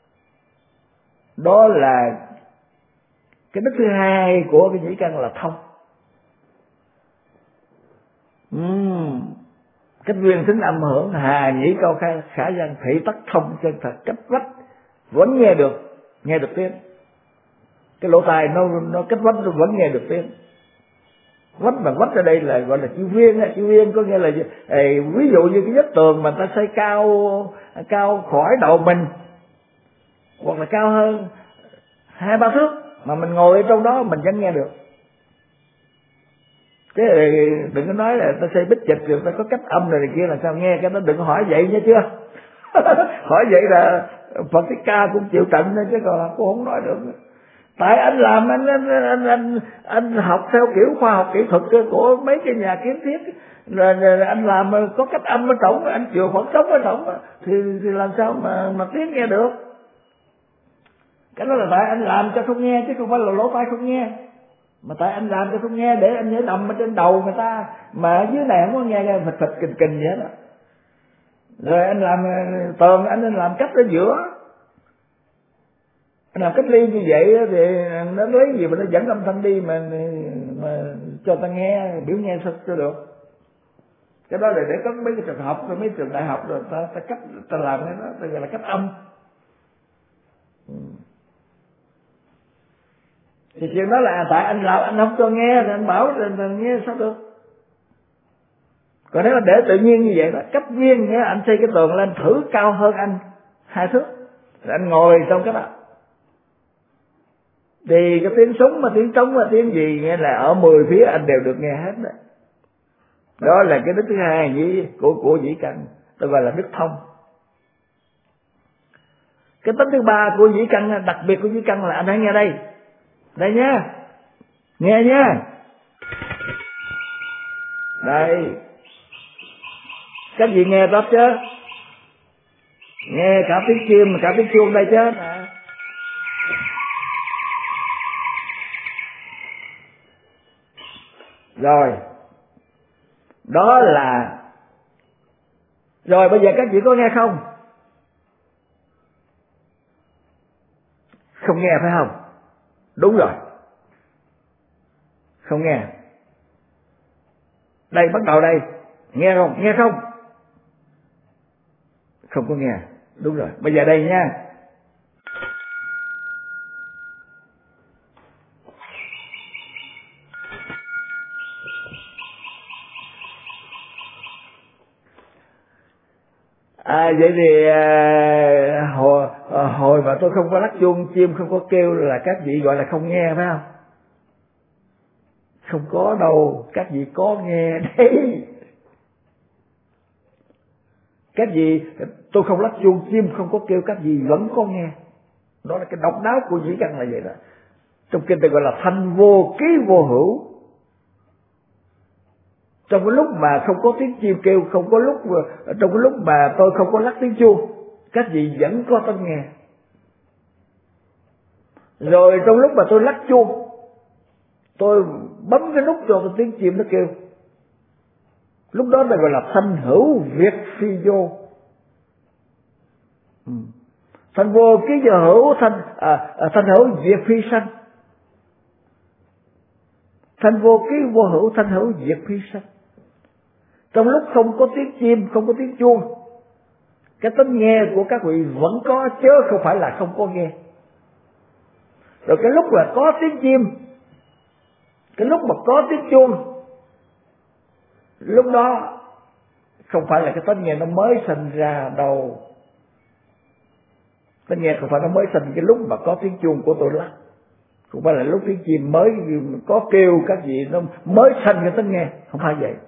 [SPEAKER 1] Đó là cái đức thứ hai của cái nhĩ căn là thông. Cách viên thính âm hưởng, hà nhĩ câu khả văn, thị tắc thông chân thật, cách vách vẫn nghe được tiếng. Cái lỗ tai nó cách vách nó vẫn nghe được tiếng. Vách ở đây là gọi là chữ viên. Chữ viên có nghĩa là ví dụ như cái vách tường mà ta xây cao khỏi đầu mình, hoặc là cao hơn 2-3 thước, mà mình ngồi ở trong đó mình vẫn nghe được. Thế đừng có nói là ta xây bích trịch rồi ta có cách âm này kia là sao nghe, cái đó đừng có hỏi vậy nha chưa. Hỏi vậy là Phật Thích Ca cũng chịu trận thôi, chứ còn cũng không nói được. Tại anh làm anh học theo kiểu khoa học kỹ thuật của mấy cái nhà kiến thiết, rồi anh làm có cách âm ở trỏng, anh chịu Phật sống ở trỏng, thì làm sao mà tiếng nghe được. Cái đó là tại anh làm cho không nghe, chứ không phải là lỗ tai không nghe. Mà tại anh làm cho không nghe để anh nhớ nằm ở trên đầu người ta, mà ở dưới này không có nghe phịch kình vậy đó. Rồi anh làm tường, anh làm cách ở giữa, anh làm cách ly như vậy thì nó lấy gì mà nó dẫn âm thanh đi mà cho ta nghe, biểu nghe sao cho được. Cái đó là để có mấy cái trường học, rồi mấy trường đại học rồi ta làm cái đó, ta gọi là cách âm. Thì chuyện đó là tại anh làm, anh không cho nghe thì anh bảo rồi nghe sao được. Còn nếu mà để tự nhiên như vậy đó, cách viên nghĩa anh xây cái tường lên thử cao hơn anh 2 thước, rồi anh ngồi trong cái đó, thì cái tiếng súng mà tiếng trống mà tiếng gì nghe là ở 10 phía anh đều được nghe hết đó. Đó là cái đức thứ hai của dĩ căn, tôi gọi là đức thông. Cái tính thứ ba của dĩ căn, đặc biệt của dĩ căn là anh hãy nghe đây nha, nghe nha. Đây, các vị nghe tốt chứ? Nghe cả tiếng chim cả tiếng chuông đây chứ? Rồi, đó là rồi. Bây giờ các vị có nghe không? Không nghe phải không? Đúng rồi, không nghe. Đây, bắt đầu đây, nghe không? Nghe không? Không có nghe. Đúng rồi, bây giờ đây nha. Vậy thì hồi mà tôi không có lắc chuông, chim không có kêu là các vị gọi là không nghe phải không? Không có đâu, các vị có nghe đấy. Các vị, tôi không lắc chuông, chim không có kêu, các vị vẫn có nghe. Đó là cái độc đáo của dĩ căn là vậy đó. Trong kinh tôi gọi là thanh vô ký vô hữu. Trong cái lúc mà không có tiếng chim kêu, trong cái lúc mà tôi không có lắc tiếng chuông, các vị vẫn có tiếng nghe. Rồi trong lúc mà tôi lắc chuông, tôi bấm cái nút cho cái tiếng chim nó kêu, lúc đó gọi là thanh hữu việt phi vô. Thanh vô ký vô hữu, thanh hữu việt phi sanh. Thanh vô ký vô hữu, thanh hữu việt phi sanh. Trong lúc không có tiếng chim, không có tiếng chuông, cái tính nghe của các vị vẫn có, chứ không phải là không có nghe. Rồi cái lúc là có tiếng chim, cái lúc mà có tiếng chuông, lúc đó không phải là cái tính nghe nó mới sinh ra đâu. Tính nghe không phải nó mới sinh cái lúc mà có tiếng chuông của tôi lắc, không phải là lúc tiếng chim mới có kêu các vị nó mới sinh cái tính nghe, không phải vậy.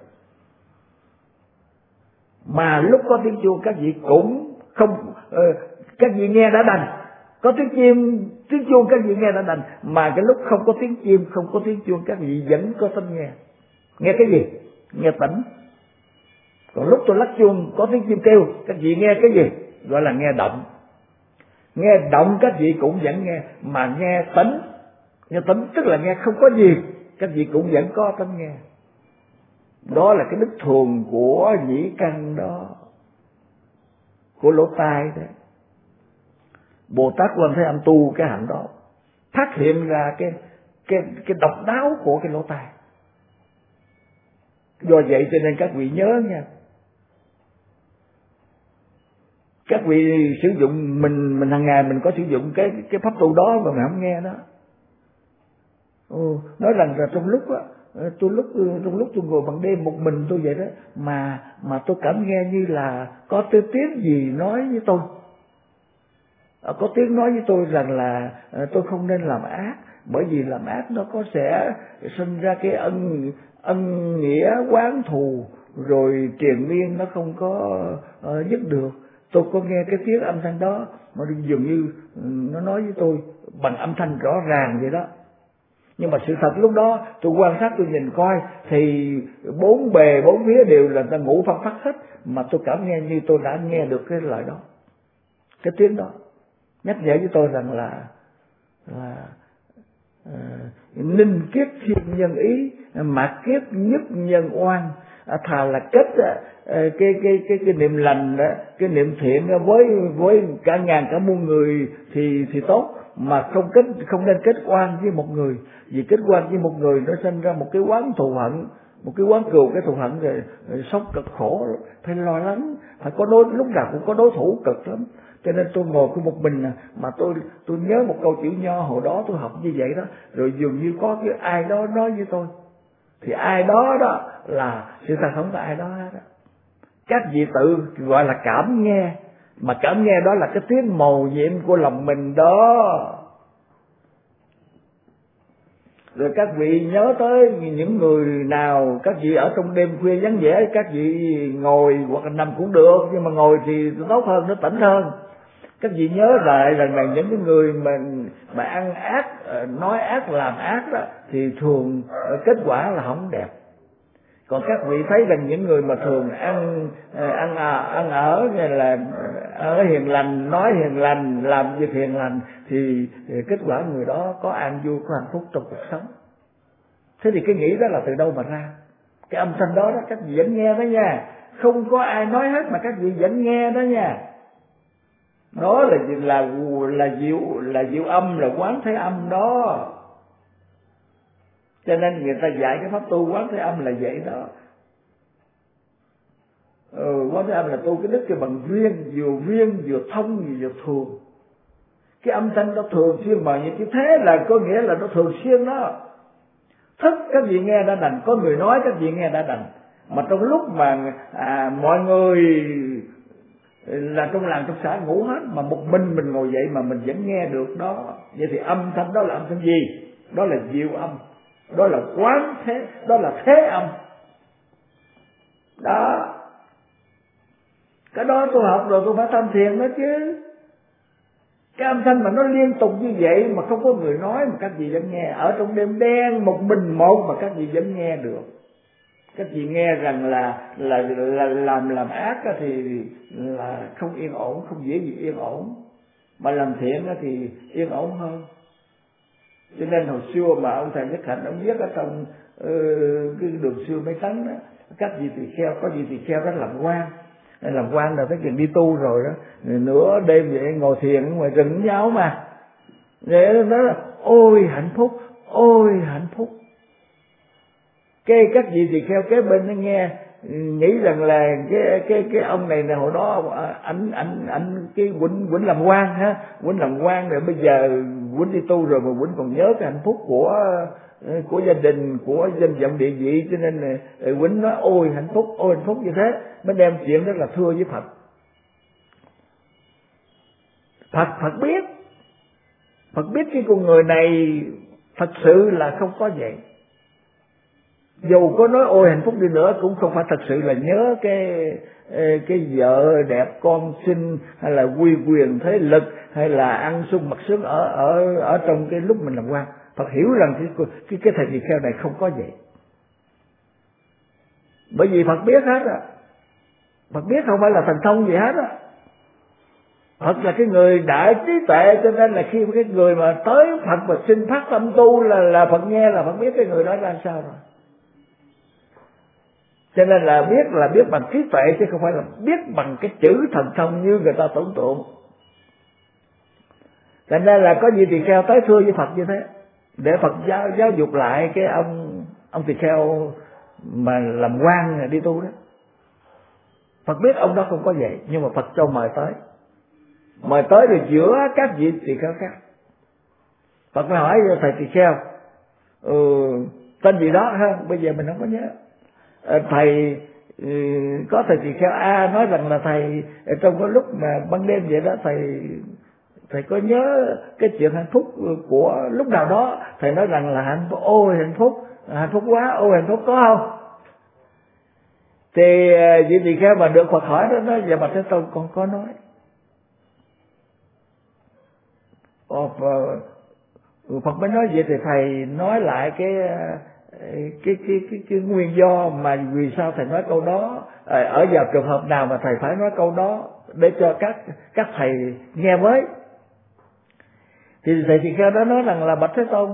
[SPEAKER 1] Mà lúc có tiếng chuông các vị cũng không, các vị nghe đã đành. Có tiếng chim, tiếng chuông các vị nghe đã đành. Mà cái lúc không có tiếng chim, không có tiếng chuông, các vị vẫn có tính nghe. Nghe cái gì? Nghe tỉnh. Còn lúc tôi lắc chuông có tiếng chim kêu, các vị nghe cái gì? Gọi là nghe động. Nghe động các vị cũng vẫn nghe. Mà nghe tỉnh, nghe tỉnh tức là nghe không có gì, các vị cũng vẫn có tính nghe. Đó là cái đức thường của nhĩ căn đó, của lỗ tai đấy. Bồ Tát Quan Thế Âm tu cái hạnh đó, phát hiện ra cái độc đáo của cái lỗ tai. Do vậy cho nên các vị nhớ nha, các vị sử dụng mình hàng ngày mình có sử dụng cái pháp tu đó mà mình không nghe đó. Nói rằng là trong lúc á, trong lúc tôi ngồi ban đêm một mình tôi vậy đó, mà tôi cảm nghe như là có tiếng gì nói với tôi, có tiếng nói với tôi rằng là tôi không nên làm ác, bởi vì làm ác nó có sẽ sinh ra cái ân nghĩa oán thù, rồi triền miên nó không có dứt được. Tôi có nghe cái tiếng âm thanh đó, nó dường như nó nói với tôi bằng âm thanh rõ ràng vậy đó. Nhưng mà sự thật lúc đó tôi quan sát, tôi nhìn coi thì bốn bề bốn phía đều là người ta ngủ phăng phắc hết, mà tôi cảm nghe như tôi đã nghe được cái lời đó, cái tiếng đó nhắc nhở với tôi rằng là ninh kiết thiên nhân ý, mạt kiết nhất nhân oan. Thà là kết cái niệm lành đó, cái niệm thiện với cả ngàn cả muôn người thì tốt, mà không nên kết oan với một người, vì kết oan với một người nó sinh ra một cái oán thù hận, một cái oán cừu, cái thù hận rồi sống cực khổ, phải lo lắng, phải có lúc nào cũng có đối thủ cực lắm. Cho nên tôi ngồi của một mình mà tôi nhớ một câu chữ nho hồi đó tôi học như vậy đó, rồi dường như có cái ai đó nói với tôi, thì ai đó đó là sự thật, không có ai đó hết đó. Các vị tự gọi là cảm nghe, mà cảm nghe đó là cái tiếng mầu nhiệm của lòng mình đó. Rồi các vị nhớ tới những người nào các vị ở trong đêm khuya vắng vẻ, các vị ngồi hoặc là nằm cũng được, nhưng mà ngồi thì tốt hơn, nó tỉnh hơn. Các vị nhớ lại là những cái người mà ăn ác, nói ác, làm ác đó thì thường kết quả là không đẹp. Còn các vị thấy rằng những người mà thường ăn ở hay là ở hiền lành, nói hiền lành, làm việc hiền lành thì kết quả người đó có an vui, có hạnh phúc trong cuộc sống. Thế thì cái nghĩ đó là từ đâu mà ra? Cái âm thanh đó các vị vẫn nghe đó nha, không có ai nói hết mà các vị vẫn nghe đó nha. Đó là diệu âm, là quán thế âm đó. Cho nên người ta dạy cái pháp tu quán thế âm là vậy đó. Quán thế âm là tu cái đức cái bằng viên vừa thông vừa thường. Cái âm thanh nó thường xuyên mà như thế là có nghĩa là nó thường xuyên đó. Thức các vị nghe đã đành, có người nói các vị nghe đã đành. Mà trong lúc mà mọi người là trong làng trong xã ngủ hết, mà một mình ngồi dậy mà mình vẫn nghe được đó. Vậy thì âm thanh đó là âm thanh gì? Đó là diệu âm, đó là quán thế, đó là thế âm đó. Cái đó tôi học rồi tôi phải tham thiền đó chứ. Cái âm thanh mà nó liên tục như vậy mà không có người nói mà các vị vẫn nghe, ở trong đêm đen một mình một mà các vị vẫn nghe được. Các vị nghe rằng là làm ác thì là không yên ổn, không dễ gì yên ổn, mà làm thiện thì yên ổn hơn. Cho nên hồi xưa mà ông thầy Nhất Hạnh ông viết ở trong cái đường xưa mấy tấn đó, các vị tỳ kheo, có vị tỳ kheo đó làm quan là tới chừng đi tu rồi đó, nửa đêm vậy ngồi thiền ngoài rừng với nhau mà, vậy nó nói là ôi hạnh phúc, ôi hạnh phúc. Cái các vị tỳ kheo kế bên nó nghe nghĩ rằng là cái ông này là hồi đó ảnh cái Quỳnh làm quan ha, Quỳnh làm quan rồi bây giờ Quỳnh đi tu rồi mà Quỳnh còn nhớ cái hạnh phúc của gia đình, của danh vọng địa vị, cho nên Quỳnh nói ôi hạnh phúc như thế, mới đem chuyện rất là thưa với Phật. Phật biết cái con người này thật sự là không có vậy. Dù có nói ôi hạnh phúc đi nữa cũng không phải thật sự là nhớ cái vợ đẹp con xinh, hay là uy quyền thế lực, hay là ăn sung mặc sướng ở trong cái lúc mình làm quan. Phật hiểu rằng cái thầy tỳ kheo này không có vậy. Bởi vì Phật biết hết á. Phật biết không phải là thần thông gì hết á. Phật là cái người đại trí tuệ, cho nên là khi cái người mà tới Phật mà xin phát tâm tu là Phật nghe, là Phật biết cái người đó ra sao rồi. Cho nên là biết bằng trí tuệ chứ không phải là biết bằng cái chữ thần thông như người ta tưởng tượng. Cho nên là có gì tỳ kheo tới thưa với Phật như thế, để Phật giáo dục lại cái ông tỳ kheo mà làm quan đi tu đó. Phật biết ông đó không có vậy, nhưng mà Phật cho mời tới rồi giữa các vị tỳ kheo khác. Phật mới hỏi thầy tỳ kheo tên gì đó ha, bây giờ mình không có nhớ. Thầy có thầy tỳ kheo A nói rằng là thầy trong cái lúc mà ban đêm vậy đó, thầy có nhớ cái chuyện hạnh phúc của lúc nào đó, thầy nói rằng là hạnh phúc, ôi hạnh phúc quá, ôi hạnh phúc, có không? Thì vị tỳ kheo mà được Phật hỏi đó nói: dạ bạch Thế Tôn, con có nói. Phật mới nói: vậy thì thầy nói lại cái nguyên do mà vì sao thầy nói câu đó, ở vào trường hợp nào mà thầy phải nói câu đó để cho các thầy nghe với. Thì thầy tỳ kheo đó nói rằng là bạch Thế Tôn,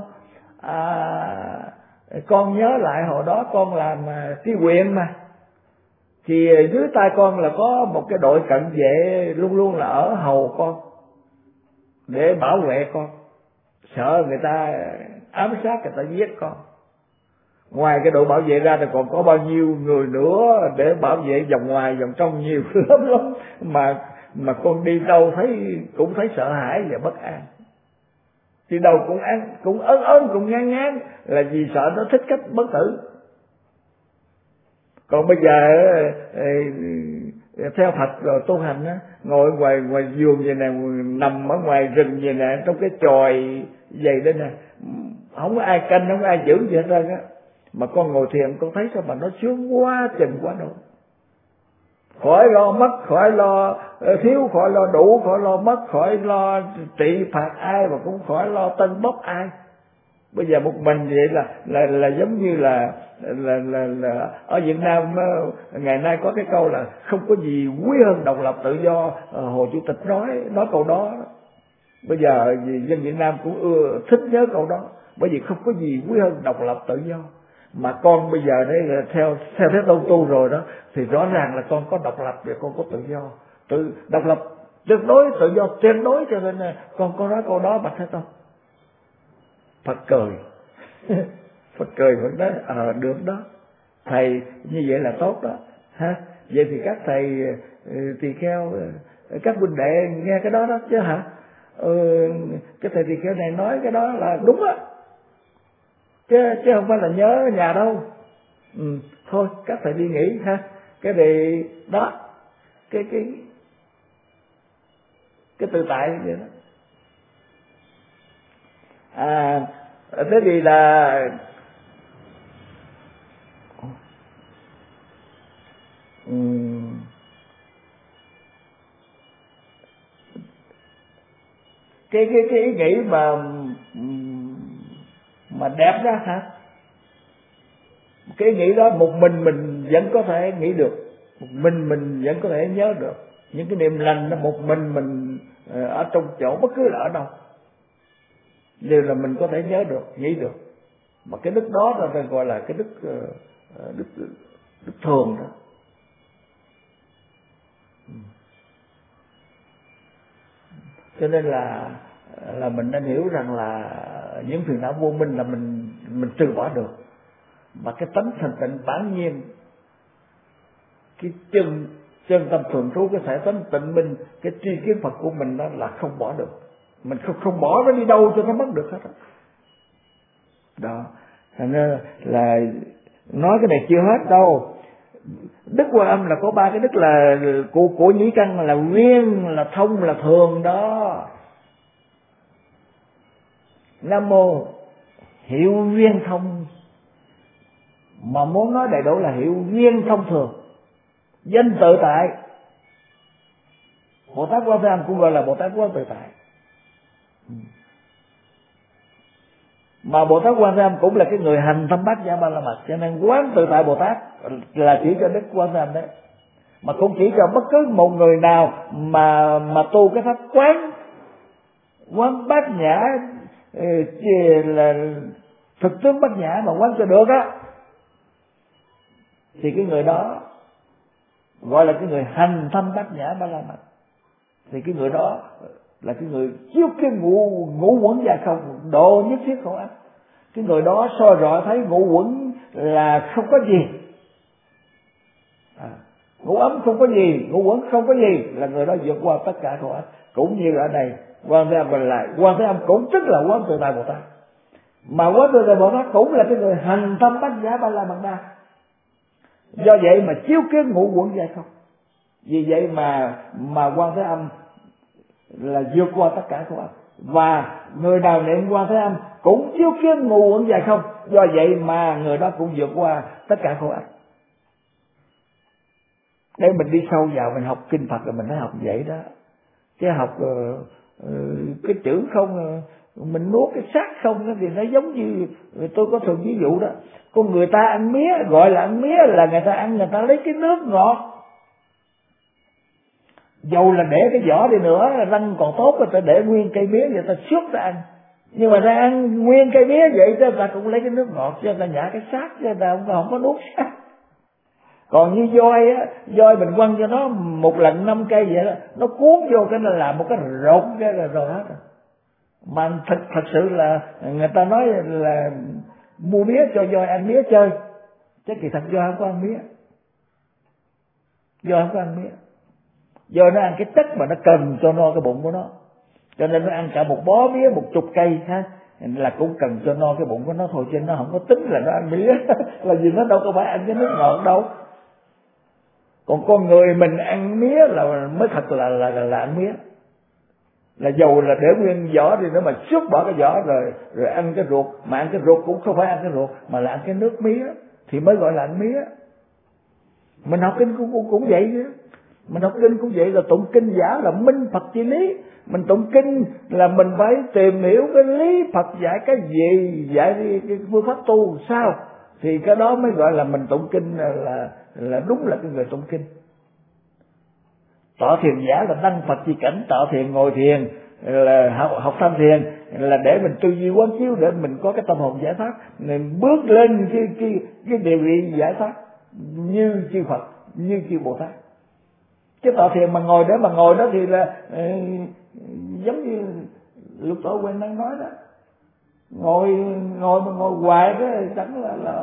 [SPEAKER 1] con nhớ lại hồi đó con làm tri huyện mà, thì dưới tay con là có một cái đội cận vệ luôn luôn là ở hầu con để bảo vệ con, sợ người ta ám sát, người ta giết con. Ngoài cái đội bảo vệ ra thì còn có bao nhiêu người nữa để bảo vệ vòng ngoài vòng trong, nhiều lắm mà con đi đâu cũng thấy sợ hãi và bất an. Thì đầu cũng ớn cũng ngán là vì sợ nó thích cách bất tử. Còn bây giờ theo Phật rồi tu hành á, ngồi ngoài vườn vậy nè, nằm ở ngoài rừng vậy nè, trong cái chòi vậy đây nè, không có ai canh, không có ai giữ gì hết trơn á, mà con ngồi thiền con thấy sao mà nó sướng quá chừng quá độ. Khỏi lo mất, khỏi lo thiếu, khỏi lo đủ, khỏi lo mất, khỏi lo trị phạt ai, mà cũng khỏi lo tân bốc ai. Bây giờ một mình vậy là giống như là ở Việt Nam ngày nay có cái câu là không có gì quý hơn độc lập tự do. Hồ Chủ tịch nói câu đó. Bây giờ dân Việt Nam cũng thích nhớ câu đó, bởi vì không có gì quý hơn độc lập tự do. Mà con bây giờ đấy là theo Thế Tôn tu rồi đó, thì rõ ràng là con có độc lập và con có tự do, độc lập tuyệt đối, tự do tuyệt đối, cho nên con có nói câu đó bạch Thế Tôn. Phật cười Phật cười, Phật nói được đó thầy, như vậy là tốt đó ha. Vậy thì các thầy tỳ kheo, các huynh đệ nghe cái đó chứ hả? Cái thầy tỳ kheo này nói cái đó là đúng á, chứ không phải là nhớ nhà đâu. Thôi các thầy đi nghỉ ha. Cái này đó, cái tự tại vậy đó. Thế thì là cái ý nghĩ mà đẹp đó hả? Cái ý nghĩ đó một mình vẫn có thể nghĩ được, một mình vẫn có thể nhớ được. Những cái niệm lành đó một mình ở trong chỗ bất cứ là ở đâu đều là mình có thể nhớ được, nghĩ được. Mà cái đức đó là gọi là cái đức thường đó. Cho nên là mình nên hiểu rằng là những phiền não vô minh là mình trừ bỏ được. Mà cái tánh thành tịnh bản nhiên, cái chân tâm thường trú, cái thể tánh tịnh minh, cái tri kiến Phật của mình đó là không bỏ được. Mình không bỏ nó đi đâu cho nó mất được hết đó. Thành ra là nói cái này chưa hết đâu. Đức Quan Âm là có ba cái đức là của nhĩ căn, là viên, là thông, là thường đó. Nam mô hiệu viên thông, mà muốn nói đầy đủ là hiệu viên thông thường, danh tự tại. Bồ Tát Quan Thế Âm cũng gọi là Bồ Tát Quán tự tại. Mà Bồ Tát Quan Thế Âm cũng là cái người hành thâm bát nhã ba la mật, cho nên quán tự tại Bồ Tát là chỉ cho Đức Quan Thế Âm đấy, mà cũng chỉ cho bất cứ một người nào mà tu cái pháp quán bát nhã, là thực tướng bát nhã mà quán cho được á, thì cái người đó gọi là cái người hành thâm bát nhã ba la mật. Thì cái người đó là cái người chiếu cái ngũ quẩn giai không, độ nhất thiết khổ ách. Cái người đó soi rọi thấy ngũ quẩn là không có gì, ngủ ấm không có gì, ngủ quẩn không có gì, là người đó vượt qua tất cả khổ ách. Cũng như ở đây Quan Thế Âm mình lại, Quan Thế Âm cũng tức là Quán Tự Tại Bồ Tát, mà Quán Tự Tại Bồ Tát cũng là cái người hành tâm Bát Nhã Ba La Mật Đa. Do vậy mà chiếu kiến ngũ uẩn vậy không. Vì vậy mà Quan Thế Âm là vượt qua tất cả khổ ách, và người nào niệm Quan Thế Âm cũng chiếu kiến ngũ uẩn vậy không. Do vậy mà người đó cũng vượt qua tất cả khổ ách. Để mình đi sâu vào mình học kinh Phật là mình phải học vậy đó, chứ học cái chữ không, mình nuốt cái xác không đó, thì nó giống như tôi có thường ví dụ đó, con người ta ăn mía, gọi là ăn mía là người ta ăn, người ta lấy cái nước ngọt, dầu là để cái vỏ đi nữa, răng còn tốt, người ta để nguyên cây mía người ta xước ta ăn, nhưng mà ta ăn nguyên cây mía vậy chứ ta cũng lấy cái nước ngọt, chứ ta nhả cái xác, chứ ta không có nuốt xác. Còn như voi á, voi mình quăng cho nó một lần 5 cây vậy đó, nó cuốn vô cái nó làm một cái rột cái là rồi hết rồi. Mà thật sự là người ta nói là mua mía cho voi ăn mía chơi, chứ kỳ thật voi không có ăn mía, voi không có ăn mía, voi nó ăn cái chất mà nó cần cho no cái bụng của nó, cho nên nó ăn cả một bó mía 10 cây ha, là cũng cần cho no cái bụng của nó thôi, chứ nó không có tính là nó ăn mía là vì nó đâu có phải ăn cái nước ngọt đâu. Còn con người mình ăn mía là mới thật là ăn mía, là dầu là để nguyên vỏ thì nó mà xước bỏ cái vỏ rồi ăn cái ruột, mà ăn cái ruột cũng không phải ăn cái ruột mà là ăn cái nước mía thì mới gọi là ăn mía. Mình học kinh cũng vậy chứ, mình học kinh cũng vậy, là tụng kinh giả là minh Phật chi lý. Mình tụng kinh là mình phải tìm hiểu cái lý Phật dạy cái gì, dạy cái phương pháp tu sao, thì cái đó mới gọi là mình tụng kinh là đúng là cái người tụng kinh. Tọa thiền giả là đăng Phật chi cảnh, tọa thiền ngồi thiền là học tham thiền, là để mình tư duy quán chiếu, để mình có cái tâm hồn giải thoát, mình bước lên cái địa vị giải thoát như chư Phật, như chư Bồ Tát. Cái tọa thiền mà ngồi để mà ngồi đó thì là giống như Lục Tổ Huệ Năng nói đó, ngồi mà ngồi hoài đó chẳng là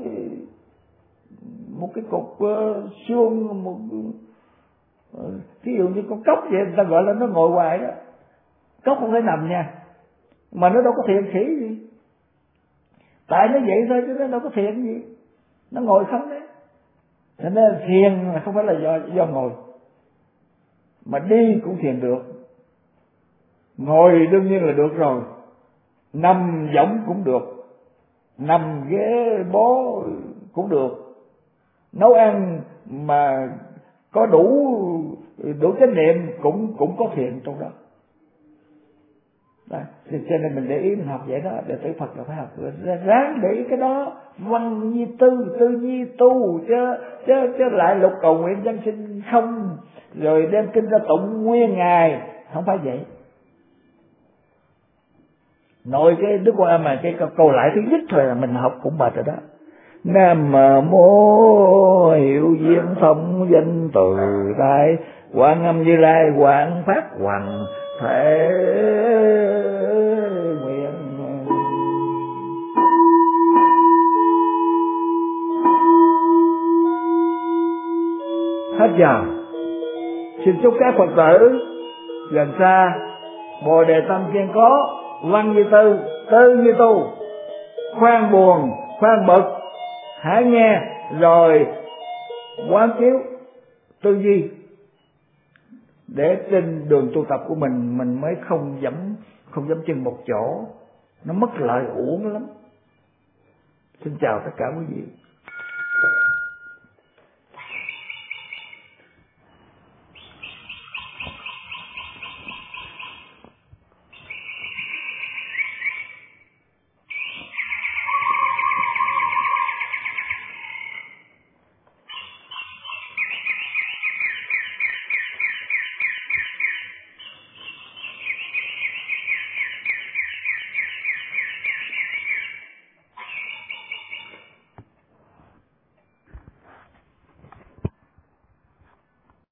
[SPEAKER 1] một cái cục xương, một ví dụ như con cốc vậy, người ta gọi là nó ngồi hoài đó. Cốc không phải nằm nha, mà nó đâu có thiền khỉ gì, tại nó vậy thôi chứ nó đâu có thiền gì, nó ngồi không đấy. Cho nên thiền là không phải là do ngồi, mà đi cũng thiền được, ngồi đương nhiên là được rồi, nằm võng cũng được, nằm ghế bó cũng được, nấu ăn mà có đủ chánh niệm cũng có thiền trong đó. Cho nên mình để ý mình học vậy đó, đệ tử Phật là phải học, ráng để ý cái đó, văn nhi tư nhi tu, chứ lại lục cầu nguyện dân sinh không, rồi đem kinh ra tụng nguyên ngày, không phải vậy. Nội cái Đức Quan mà cái câu lại thứ nhất thôi là mình học cũng mệt rồi đó. Nam mô hiệu diên thông danh từ đại, Quan Âm Như Lai quảng phát hoàng thể nguyện. Hết giờ. Xin chúc các Phật tử gần xa bồ đề tâm kiên có, văn như tư, tư như tu, khoan buồn khoan bực, hãy nghe rồi quán chiếu tư duy, để trên đường tu tập của mình mới không dẫm chân một chỗ, nó mất lợi uổng lắm. Xin chào tất cả quý vị.